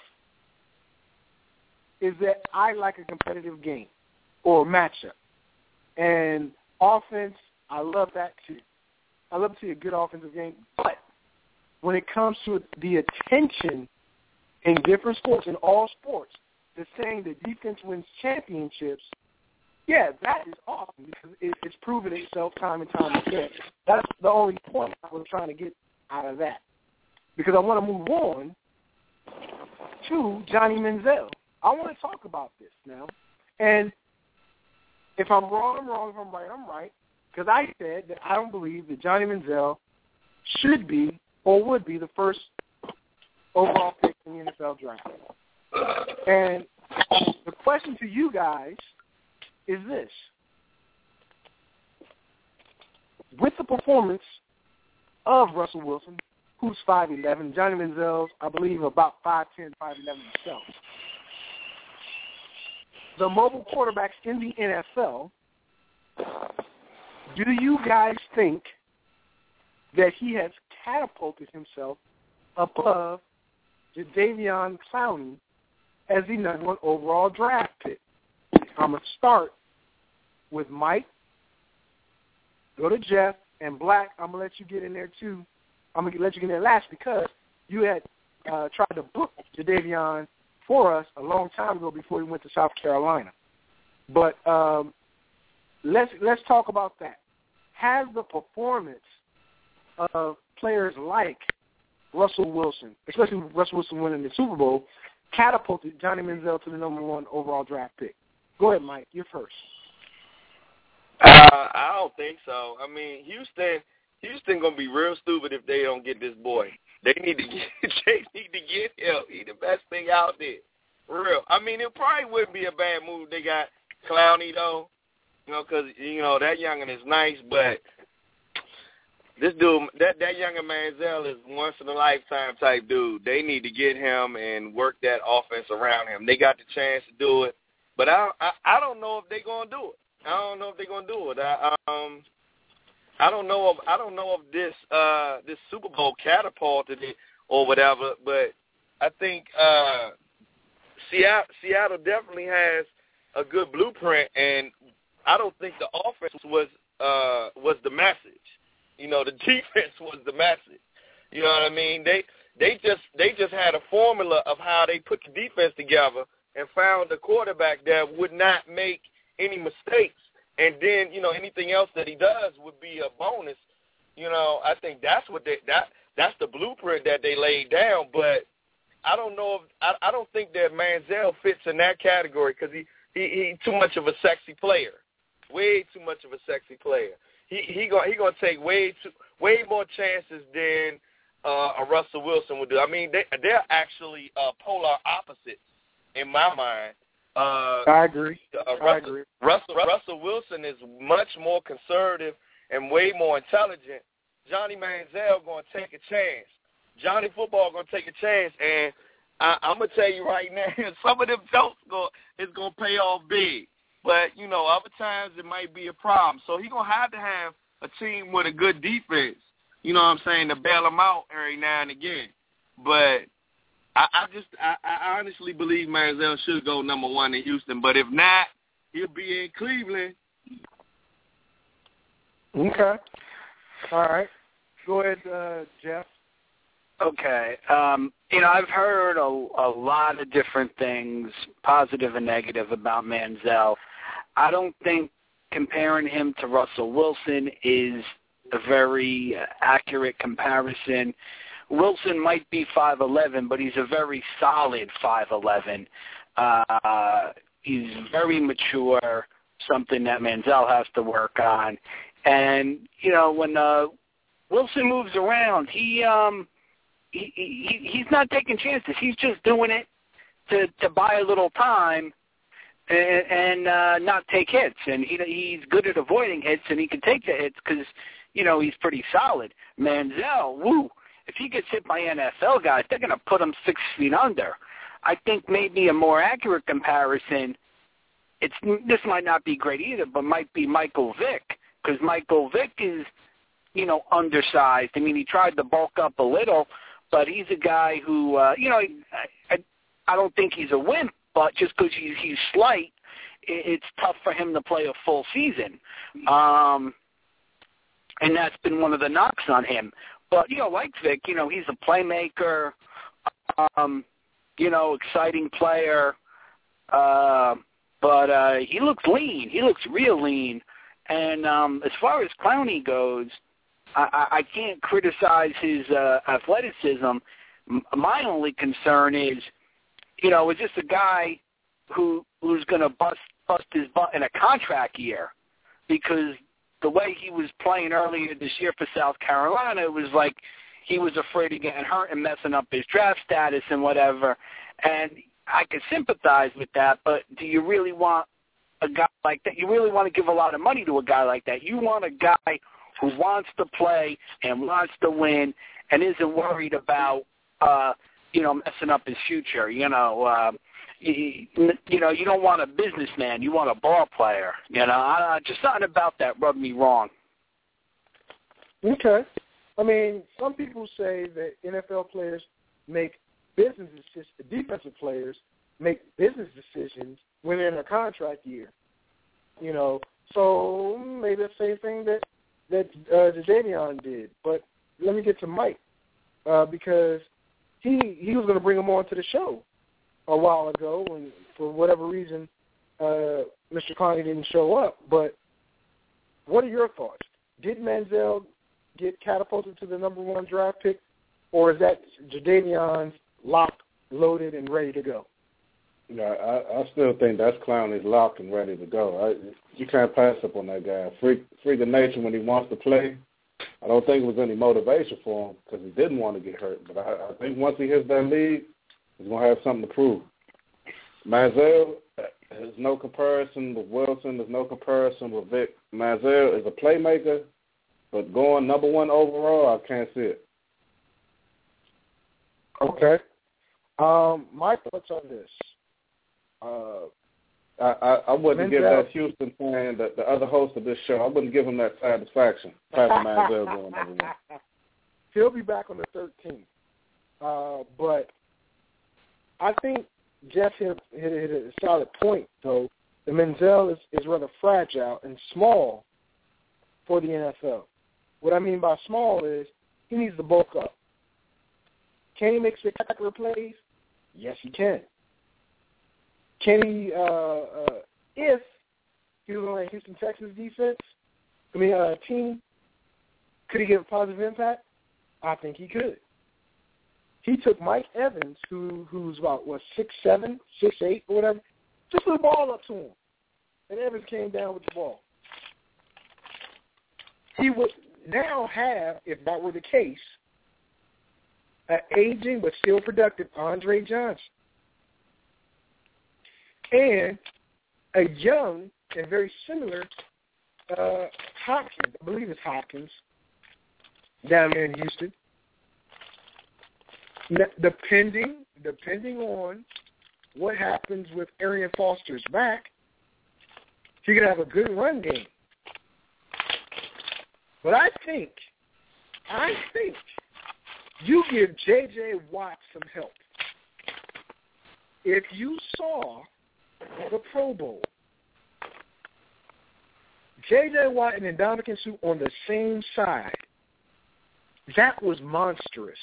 is that I like a competitive game or matchup. And offense, I love that too. I love to see a good offensive game. But when it comes to the attention in different sports, in all sports, the saying that defense wins championships, yeah, that is awesome because it, it's proven itself time and time again. That's the only point I was trying to get out of that. Because I want to move on to Johnny Manziel. I want to talk about this now. And if I'm wrong, I'm wrong. If I'm right, I'm right. Because I said that I don't believe that Johnny Manziel should be or would be the first overall pick in the N F L draft. And the question to you guys is this. With the performance of Russell Wilson, who's five eleven, Johnny Manziel's, I believe, about five ten, five eleven himself, the mobile quarterbacks in the N F L, do you guys think that he has catapulted himself above Jadeveon Clowney as the number one overall draft pick? I'm going to start with Mike, go to Jeff, and Black. I'm going to let you get in there too. I'm going to let you get in there last because you had uh, tried to book Jadeveon for us a long time ago before he went to South Carolina. But um, let's let's talk about that. Has the performance of players like Russell Wilson, especially Russell Wilson winning the Super Bowl, catapulted Johnny Manziel to the number one overall draft pick? Go ahead, Mike. You're first. Uh, I don't think so. I mean, Houston, Houston gonna be real stupid if they don't get this boy. They need to get, they need to get him. He's the best thing out there. For real. I mean, it probably wouldn't be a bad move. They got Clowney though, you know, because you know that youngin is nice, but this dude, that that younger Manziel is once in a lifetime type dude. They need to get him and work that offense around him. They got the chance to do it, but I I, I don't know if they're gonna do it. I don't know if they're gonna do it. I, um, I don't know if I don't know if this uh, this Super Bowl catapulted it or whatever, but I think uh, Seattle, Seattle definitely has a good blueprint, and I don't think the offense was uh, was the message. You know, the defense was the message. You know what I mean? They they just they just had a formula of how they put the defense together and found a quarterback that would not make any mistakes. And then, you know, anything else that he does would be a bonus. You know, I think that's what they that that's the blueprint that they laid down. But I don't know if I, I don't think that Manziel fits in that category because he, he he too much of a sexy player, way too much of a sexy player. He he going he going to take way too way more chances than uh, a Russell Wilson would do. I mean, they they're actually uh, polar opposites in my mind. Uh, I agree. Uh, Russell, I agree. Russell Russell Wilson is much more conservative and way more intelligent. Johnny Manziel going to take a chance. Johnny Football going to take a chance, and I, I'm gonna tell you right now, some of them jokes go is gonna pay off big. But you know, other times it might be a problem. So he's gonna have to have a team with a good defense. You know what I'm saying, to bail him out every now and again. But I, I just, I, I honestly believe Manziel should go number one in Houston. But if not, he'll be in Cleveland. Okay. All right. Go ahead, uh, Jeff. Okay. Um, you know, I've heard a, a lot of different things, positive and negative, about Manziel. I don't think comparing him to Russell Wilson is a very accurate comparison. Wilson might be five eleven, but he's a very solid five eleven. Uh, he's very mature, something that Manziel has to work on. And, you know, when uh, Wilson moves around, he, um, he, he he's not taking chances. He's just doing it to, to buy a little time and, and uh, not take hits. And he he's good at avoiding hits, and he can take the hits because, you know, he's pretty solid. Manziel, woo. If he gets hit by N F L guys, they're going to put him six feet under. I think maybe a more accurate comparison, it's this might not be great either, but might be Michael Vick, because Michael Vick is, you know, undersized. I mean, he tried to bulk up a little, but he's a guy who, uh, you know, I, I, I don't think he's a wimp, but just because he's, he's slight, it, it's tough for him to play a full season. Um, and that's been one of the knocks on him. But, you know, like Vic, you know, he's a playmaker, um, you know, exciting player. Uh, but uh, he looks lean. He looks real lean. And um, as far as Clowney goes, I, I can't criticize his uh, athleticism. M- my only concern is, you know, is this a guy who who's going to bust bust his butt in a contract year? Because the way he was playing earlier this year for South Carolina, it was like he was afraid of getting hurt and messing up his draft status and whatever. And I could sympathize with that, but do you really want a guy like that? You really want to give a lot of money to a guy like that? You want a guy who wants to play and wants to win and isn't worried about, uh, you know, messing up his future. You know, uh, you, you know, you don't want a businessman. You want a ball player. You know, I, just something about that rubbed me wrong. Okay. I mean, some people say that N F L players make business decisions, defensive players make business decisions when they're in a contract year. You know, so maybe the same thing that that uh, Jadavion did. But let me get to Mike uh, because he he was going to bring him on to the show a while ago, and for whatever reason, uh, Mister Clowney didn't show up. But what are your thoughts? Did Manziel get catapulted to the number one draft pick, or is that Jadavion's locked, loaded, and ready to go? Yeah, I, I still think that's Clowney's locked and ready to go. I, you can't pass up on that guy. Freak, freak of nature when he wants to play. I don't think it was any motivation for him because he didn't want to get hurt. But I, I think once he hits that league, he's going to have something to prove. Manziel, there's no comparison with Wilson. There's no comparison with Vic. Manziel is a playmaker, but going number one overall, I can't see it. Okay. Um, my thoughts on this. Uh, I, I, I wouldn't Manziel. give that Houston fan, the, the other host of this show, I wouldn't give him that satisfaction. Patrick Manziel going number one. He'll be back on the thirteenth. Uh, but I think Jeff hit, hit, hit a solid point, though. The Manziel is, is rather fragile and small for the N F L. What I mean by small is he needs to bulk up. Can he make spectacular plays? Yes, he can. Can he, uh, uh, if he was on a Houston Texans defense, I mean, uh, team, could he give a positive impact? I think he could. He took Mike Evans, who who's about, what, six seven, six eight, or whatever, just threw the ball up to him. And Evans came down with the ball. He would now have, if that were the case, an aging but still productive Andre Johnson. And a young and very similar uh, Hopkins, I believe it's Hopkins, down there in Houston. Depending, depending on what happens with Arian Foster's back, he could have a good run game. But I think, I think you give J J Watt some help. If you saw the Pro Bowl, J J Watt and Ndamukong Suh on the same side, that was monstrous.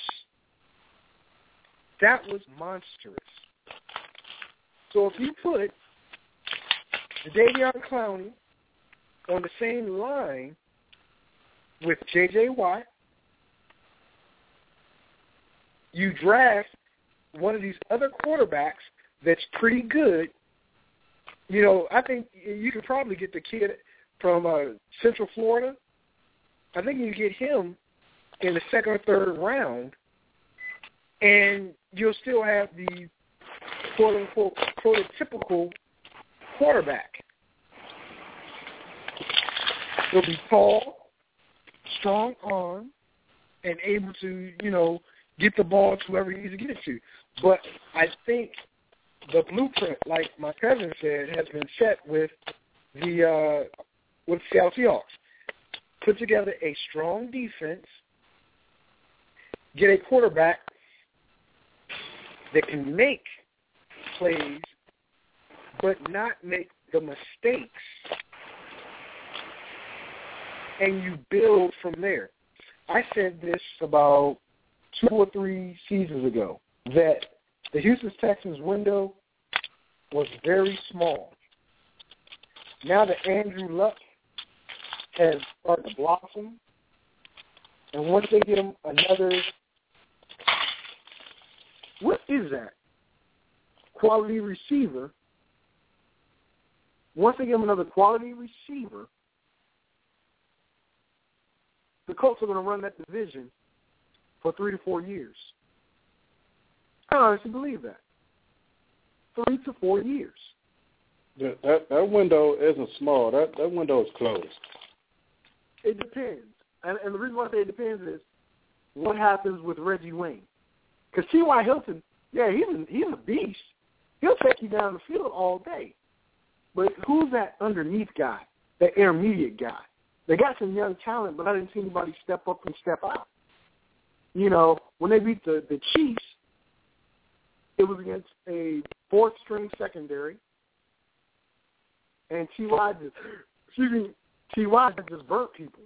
That was monstrous. So if you put Jadeveon Clowney on the same line with J J Watt, you draft one of these other quarterbacks that's pretty good. You know, I think you could probably get the kid from uh, Central Florida. I think you get him in the second or third round, and you'll still have the quote-unquote prototypical quarterback. He'll be tall, strong arm, and able to, you know, get the ball to whoever he needs to get it to. But I think the blueprint, like my cousin said, has been set with the uh, with the Seattle Seahawks. Put together a strong defense, get a quarterback that can make plays but not make the mistakes, and you build from there. I said this about two or three seasons ago, that the Houston Texans window was very small. Now that Andrew Luck has started to blossom, and once they get him another, what is that? Quality receiver. Once they get him another quality receiver, the Colts are going to run that division for three to four years. I honestly believe that. Three to four years. That, that, that window isn't small. That, that window is closed. It depends. And, and the reason why I say it depends is what happens with Reggie Wayne. Because T Y. Hilton, yeah, he's a, he's a beast. He'll take you down the field all day. But who's that underneath guy, that intermediate guy? They got some young talent, but I didn't see anybody step up and step out. You know, when they beat the, the Chiefs, it was against a fourth-string secondary, and T Y just, excuse me, T Y just burnt people.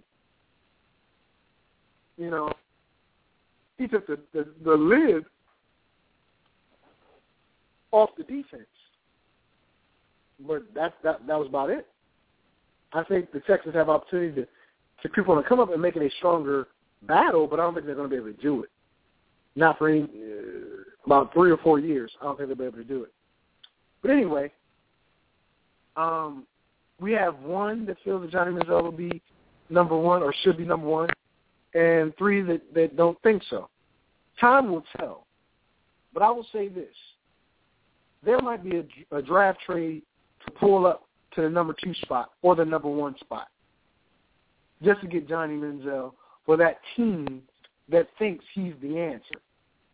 You know, he took the, the, the lid off the defense. But that, that that was about it. I think the Texans have opportunity to, to people want to come up and make it a stronger battle, but I don't think they're going to be able to do it. Not for any, uh, about three or four years. I don't think they'll be able to do it. But anyway, um, we have one that feels that Johnny Manziel will be number one or should be number one, and three that, that don't think so. Time will tell. But I will say this. There might be a, a draft trade to pull up to the number two spot or the number one spot just to get Johnny Manziel for that team that thinks he's the answer.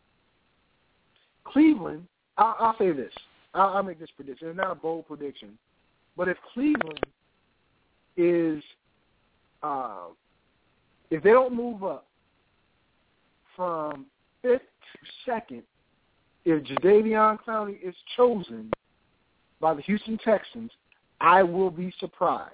Cleveland, I'll, I'll say this. I'll, I'll make this prediction. It's not a bold prediction, But if Cleveland is, uh, if they don't move up from fifth to second, if Jadeveon Clowney is chosen by the Houston Texans, I will be surprised.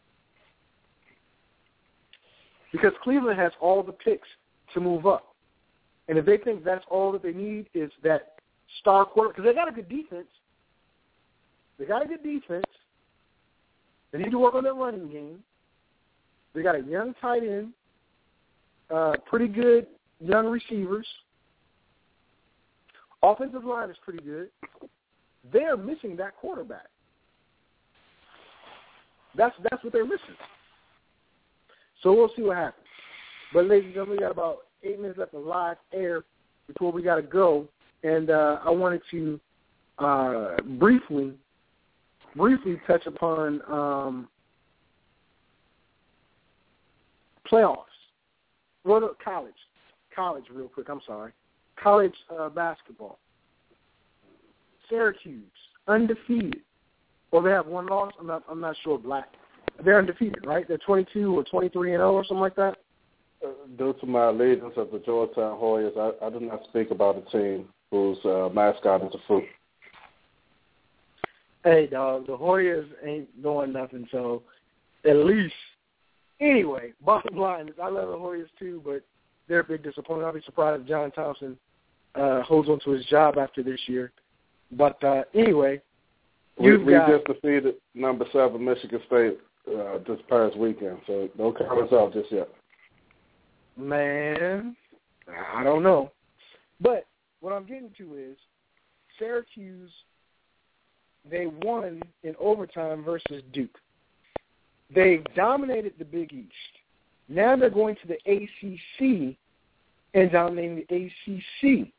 Because Cleveland has all the picks to move up. And if they think that's all that they need is that star quarter, because they got a good defense. They got a good defense. They need to work on their running game. They got a young tight end, uh, pretty good young receivers. Offensive line is pretty good. They're missing that quarterback. That's that's what they're missing. So we'll see what happens. But ladies and gentlemen, we got about eight minutes left of live air before we got to go. And uh, I wanted to uh, briefly, briefly touch upon um, playoffs. Well, no, college. College real quick, I'm sorry. College uh, basketball. Syracuse, undefeated. Well, they have one loss. I'm not. I'm not sure. Black. They're undefeated, right? They're twenty-two or twenty-three and zero or something like that. Uh, due to my allegiance of the Georgetown Hoyas, I, I do not speak about a team whose uh, mascot is a fruit. Hey, dog, the Hoyas ain't doing nothing. So, at least, anyway. Bottom line is, I love the Hoyas too, but they're a big disappointment. I'll be surprised if John Thompson uh, holds on to his job after this year. But uh, anyway. We, we got, just defeated number seven Michigan State uh, this past weekend, so don't count us out just yet. Man, I don't know. But what I'm getting to is Syracuse, they won in overtime versus Duke. They dominated the Big East. Now they're going to the A C C and dominating the A C C.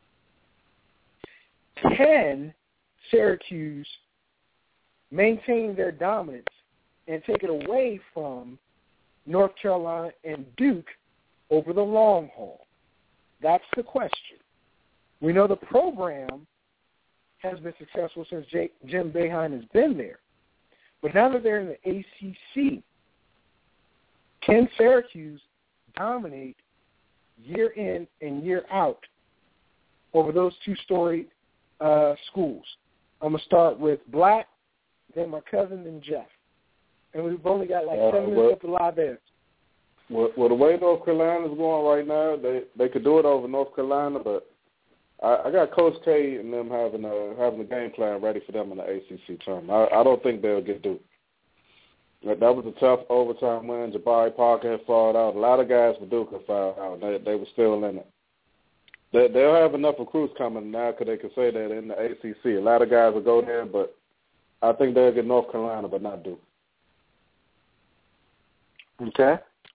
Can Syracuse maintain their dominance and take it away from North Carolina and Duke over the long haul? That's the question. We know the program has been successful since J- Jim Boeheim has been there. But now that they're in the A C C, can Syracuse dominate year in and year out over those two storied uh, schools? I'm going to start with Black, then my cousin, then Jeff. And we've only got like uh, seven minutes well, left of live air. Well, well, the way North Carolina is going right now, they they could do it over North Carolina, but I, I got Coach K and them having a having a game plan ready for them in the A C C tournament. I, I don't think they'll get Duke. That was a tough overtime win. Jabari Parker had fallen out. A lot of guys for Duke had fallen out. They they were still in it. They, they'll have enough recruits coming now because they can say that in the A C C. A lot of guys will go there, but I think they'll get North Carolina, but not Duke. Okay.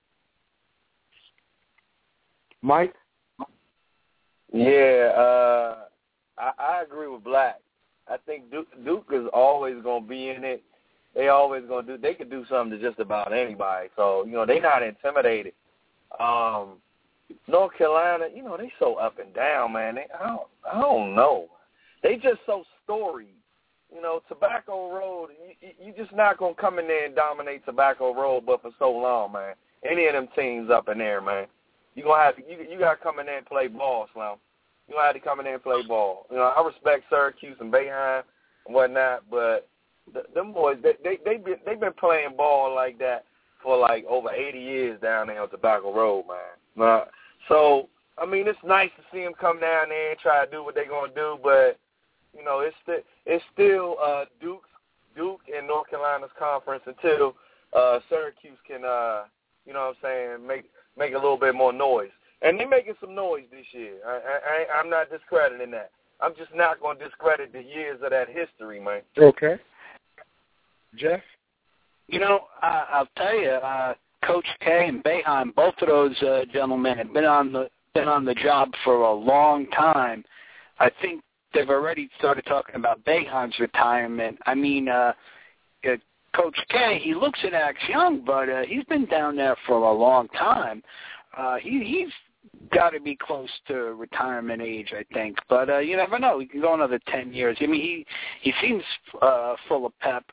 Mike? Yeah, uh, I, I agree with Black. I think Duke, Duke is always going to be in it. They always going to do – they could do something to just about anybody. So, you know, they're not intimidated. Um, North Carolina, you know, they so up and down, man. They, I, don't, I don't know. They just so storied. You know, Tobacco Road, you, you're just not going to come in there and dominate Tobacco Road but for so long, man. Any of them teams up in there, man. You're going to have to, you, you got to come in there and play ball, Slim. You're going to have to come in there and play ball. You know, I respect Syracuse and Boeheim and whatnot, but the, them boys, they, they, they been, they've been playing ball like that for like over eighty years down there on Tobacco Road, man. Uh, so, I mean, it's nice to see them come down there and try to do what they're going to do, but, you know, it's, st- it's still uh, Duke's, Duke and North Carolina's conference until uh, Syracuse can, uh, you know what I'm saying, make make a little bit more noise. And they're making some noise this year. I, I, I'm not discrediting that. I'm just not going to discredit the years of that history, man. Okay. Jeff? You know, I, I'll tell you, uh, Coach K and Boeheim, both of those uh, gentlemen have been on the been on the job for a long time. I think they've already started talking about Boeheim's retirement. I mean, uh, uh, Coach K, he looks and acts young, but uh, he's been down there for a long time. Uh, he, he's got to be close to retirement age, I think. But uh, you never know. He can go another ten years. I mean, he, he seems uh, full of pep.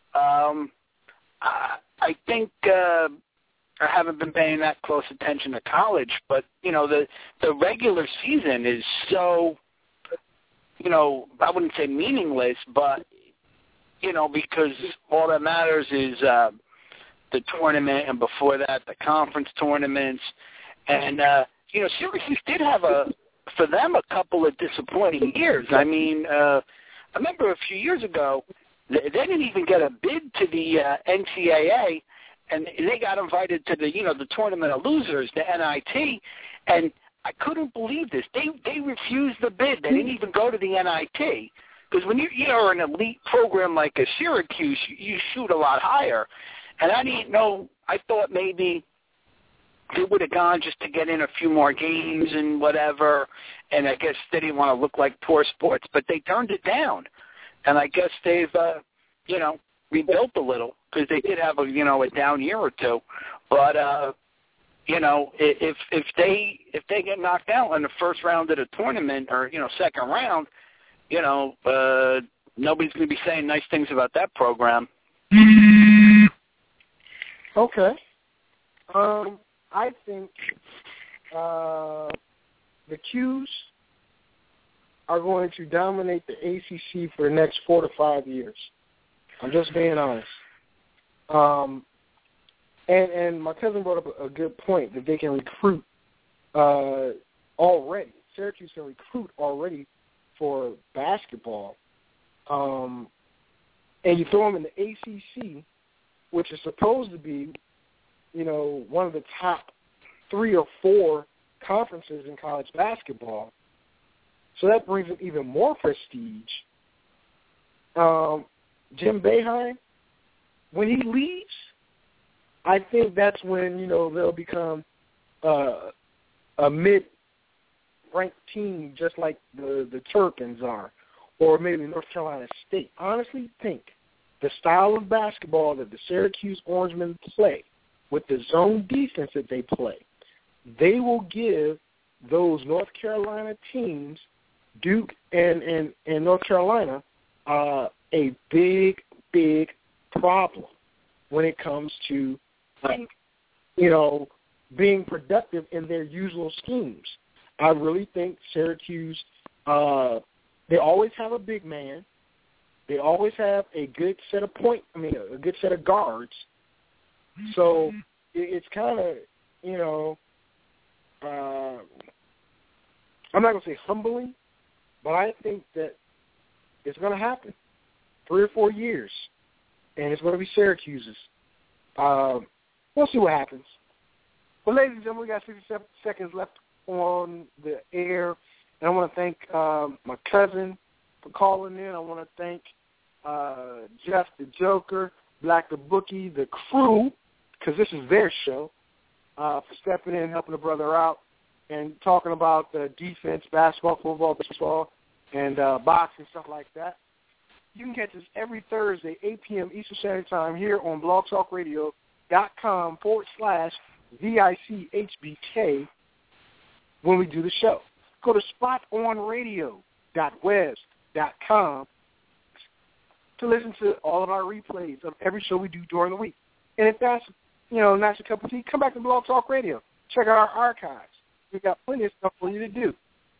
Um, I, I think uh, I haven't been paying that close attention to college, but, you know, the, the regular season is so, you know, I wouldn't say meaningless, but, you know, because all that matters is uh, the tournament, and before that, the conference tournaments. And, uh, you know, Syracuse did have, a for them, a couple of disappointing years. I mean, uh, I remember a few years ago, they didn't even get a bid to the uh, N C double A, and they got invited to the, you know, the Tournament of Losers, the N I T, and I couldn't believe this. They they refused the bid. They didn't even go to the N I T, because when you you're an elite program like a Syracuse, you, you shoot a lot higher. And I didn't know. I thought maybe they would have gone just to get in a few more games and whatever, and I guess they didn't want to look like poor sports, but they turned it down. And I guess they've, uh, you know, rebuilt a little, because they did have a, you know, a down year or two. But, uh, you know, if if they if they get knocked out in the first round of the tournament, or, you know, second round, you know, uh, nobody's going to be saying nice things about that program. Okay. Um, I think uh, the Qs are going to dominate the A C C for the next four to five years. I'm just being honest. Um, and, and my cousin brought up a, a good point, that they can recruit uh, already. Syracuse can recruit already for basketball. Um, and you throw them in the A C C, which is supposed to be, you know, one of the top three or four conferences in college basketball. So that brings them even more prestige. Um, Jim Boeheim, when he leaves, I think that's when, you know, they'll become uh, a mid-ranked team, just like the, the Terrapins are, or maybe North Carolina State. Honestly, think the style of basketball that the Syracuse Orangemen play, with the zone defense that they play, they will give those North Carolina teams, Duke and, and, and North Carolina, uh, a big, big problem when it comes to, you know, being productive in their usual schemes. I really think Syracuse, uh, they always have a big man. They always have a good set of point. I mean, a good set of guards. So it's kind of, you know, uh, I'm not going to say humbling, but I think that it's going to happen. Three or four years, and it's going to be Syracuse's. Um, we'll see what happens. But ladies and gentlemen, we got sixty-seven seconds left on the air, and I want to thank um, my cousin for calling in. I want to thank uh, Jeff the Joker, Black the Bookie, the crew, because this is their show, uh, for stepping in, helping the brother out, and talking about uh, defense, basketball, football, baseball, and uh, boxing, stuff like that. You can catch us every Thursday, eight p.m. Eastern Standard Time, here on blogtalkradio.com forward slash VICHBK when we do the show. Go to spot on radio dot webs dot com to listen to all of our replays of every show we do during the week. And if that's, you know, not your cup of tea, come back to Blog Talk Radio. Check out our archives. We've got plenty of stuff for you to do.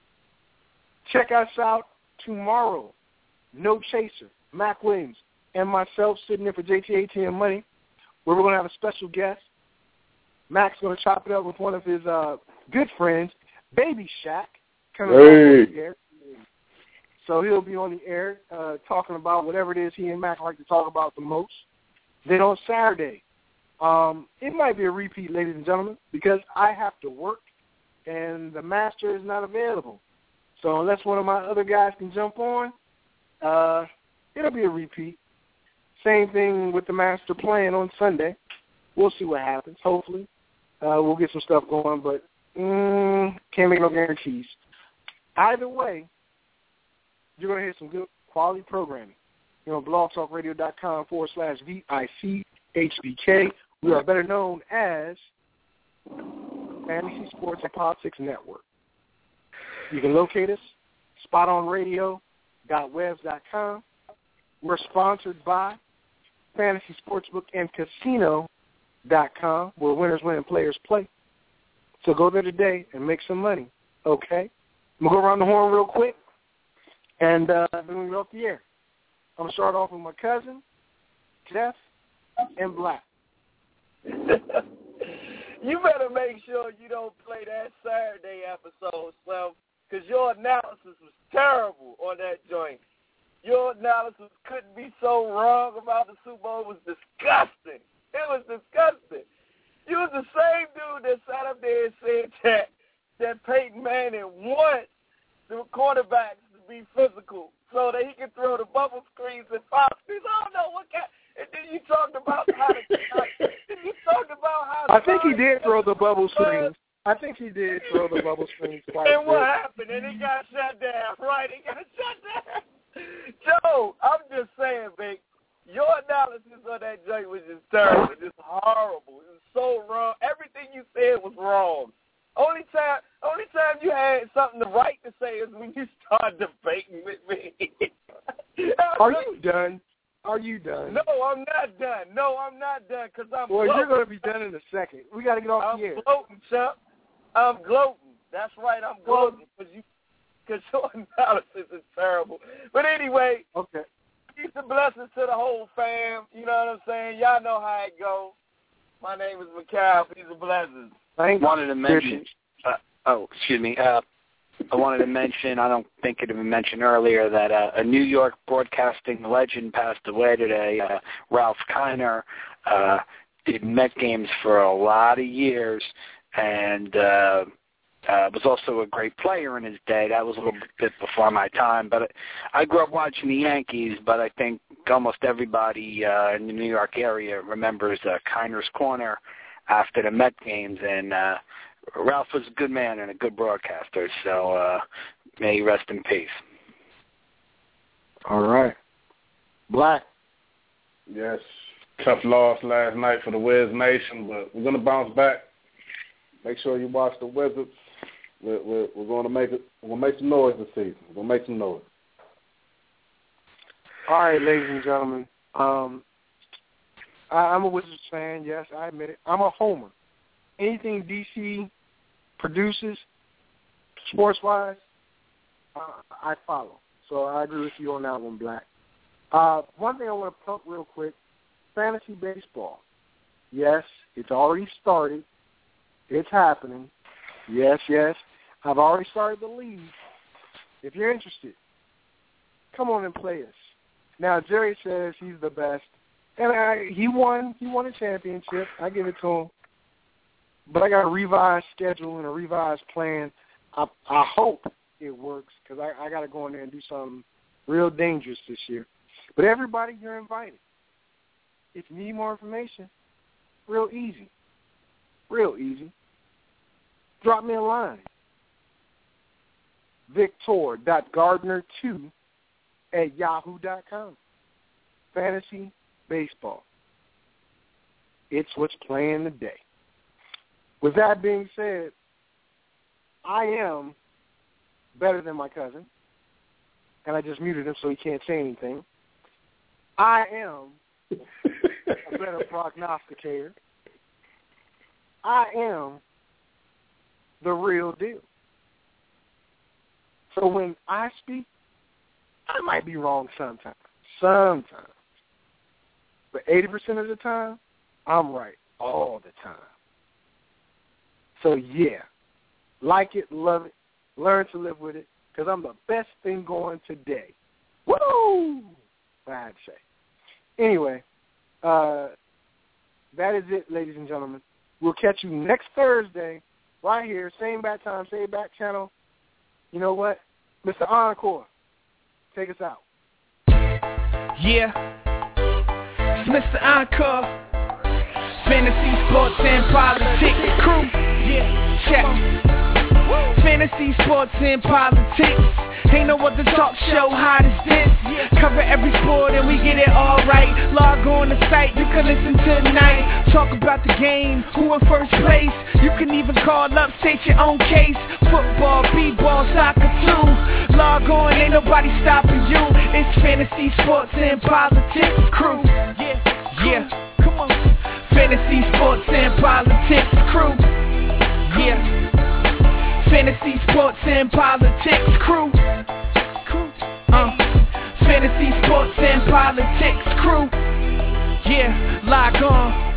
Check us out tomorrow. No Chaser, Mac Williams, and myself sitting in for J T A T M Money, where we're going to have a special guest. Mac's going to chop it up with one of his uh, good friends, Baby Shaq, coming hey. on the air. So he'll be on the air uh, talking about whatever it is he and Mac like to talk about the most. Then on Saturday, um, it might be a repeat, ladies and gentlemen, because I have to work and the master is not available. So unless one of my other guys can jump on, Uh, it'll be a repeat. Same thing with the master playing on Sunday. We'll see what happens. Hopefully, uh, we'll get some stuff going, but mm, can't make no guarantees. Either way, you're going to hear some good quality programming. You know, blogtalkradio.com forward slash VICHBK. We are better known as Fantasy Sports and Politics Network. You can locate us, spot on radio dot webs dot com. We're sponsored by fantasy sportsbook and casino dot com, where winners win and players play. So go there today and make some money, okay? I'm going to go around the horn real quick, and uh, then we'll go off the air. I'm going to start off with my cousin, Jeff, and Black. You better make sure you don't play that Saturday episode, Slim, because your analysis was terrible on that joint. Your analysis couldn't be so wrong about the Super Bowl. It was disgusting. It was disgusting. You was the same dude that sat up there and said that, that Peyton Manning wants the quarterbacks to be physical so that he can throw the bubble screens and pop screens. I don't know what kind. And then you talked about how to. Then you talked about how. I think he did throw the bubble screens. I think he did throw the bubble screens quite a bit. And what happened? And he got shut down. Right? He got shut down. Joe, I'm just saying, Vic, your analysis on that joint was just terrible, just horrible. It was so wrong. Everything you said was wrong. Only time, only time you had something to right to say is when you start debating with me. Are you done? Are you done? No, I'm not done. No, I'm not done because I'm. Well, gloating. You're going to be done in a second. We got to get off I'm the air. I'm gloating, Chuck. I'm gloating. That's right. I'm gloating because you, because your analysis is terrible. But anyway. Okay. Peace and blessings to the whole fam. You know what I'm saying? Y'all know how it goes. My name is Mikhail. Peace and blessings. I wanted to mention. Uh, oh, excuse me. Uh, I wanted to mention, I don't think it had been mentioned earlier, that uh, a New York broadcasting legend passed away today. Uh, Ralph Kiner uh, did Met games for a lot of years and uh, uh, was also a great player in his day. That was a little bit before my time. But I grew up watching the Yankees, but I think almost everybody uh, in the New York area remembers uh, Kiner's Corner after the Met games, and uh, Ralph was a good man and a good broadcaster, so uh, may he rest in peace. All right. Black. Yes, tough loss last night for the Wiz Nation, but we're going to bounce back. Make sure you watch the Wizards. We're, we're, we're going to make it. We're going to make some noise this season. We're going to make some noise. All right, ladies and gentlemen. Um, I, I'm a Wizards fan, yes, I admit it. I'm a homer. Anything D C produces, sports-wise, uh, I follow. So I agree with you on that one, Black. Uh, one thing I want to plug real quick, fantasy baseball. Yes, it's already started. It's happening. Yes, yes. I've already started the league. If you're interested, come on and play us. Now, Jerry says he's the best. And I, he won. He won a championship. I give it to him. But I got a revised schedule and a revised plan. I, I hope it works because I, I got to go in there and do something real dangerous this year. But everybody, you're invited. If you need more information, real easy. Real easy. Drop me a line. Victor dot Gardner two at yahoo dot com. Fantasy baseball. It's what's playing today. With that being said, I am better than my cousin, and I just muted him so he can't say anything. I am a better prognosticator. I am the real deal. So when I speak, I might be wrong sometimes. Sometimes. But eighty percent of the time, I'm right all the time. So, yeah, like it, love it, learn to live with it, because I'm the best thing going today. Woo! I had to say. Anyway, uh, that is it, ladies and gentlemen. We'll catch you next Thursday right here, same bat time, same bat channel. You know what? Mister Encore, take us out. Yeah. It's Mister Encore. Fantasy, sports, and politics crew. Yeah, check. Fantasy, sports, and politics. Ain't no other talk show hot as this. Cover every sport and we get it all right. Log on the site, you can listen tonight. Talk about the game, who in first place. You can even call up, state your own case. Football, b-ball, soccer too. Log on, ain't nobody stopping you. It's Fantasy, sports, and politics crew. Yeah. Yeah, come on. Fantasy, sports, and politics crew. Yeah. Fantasy, sports, and politics crew. Uh. Fantasy, sports, and politics crew. Yeah, log on.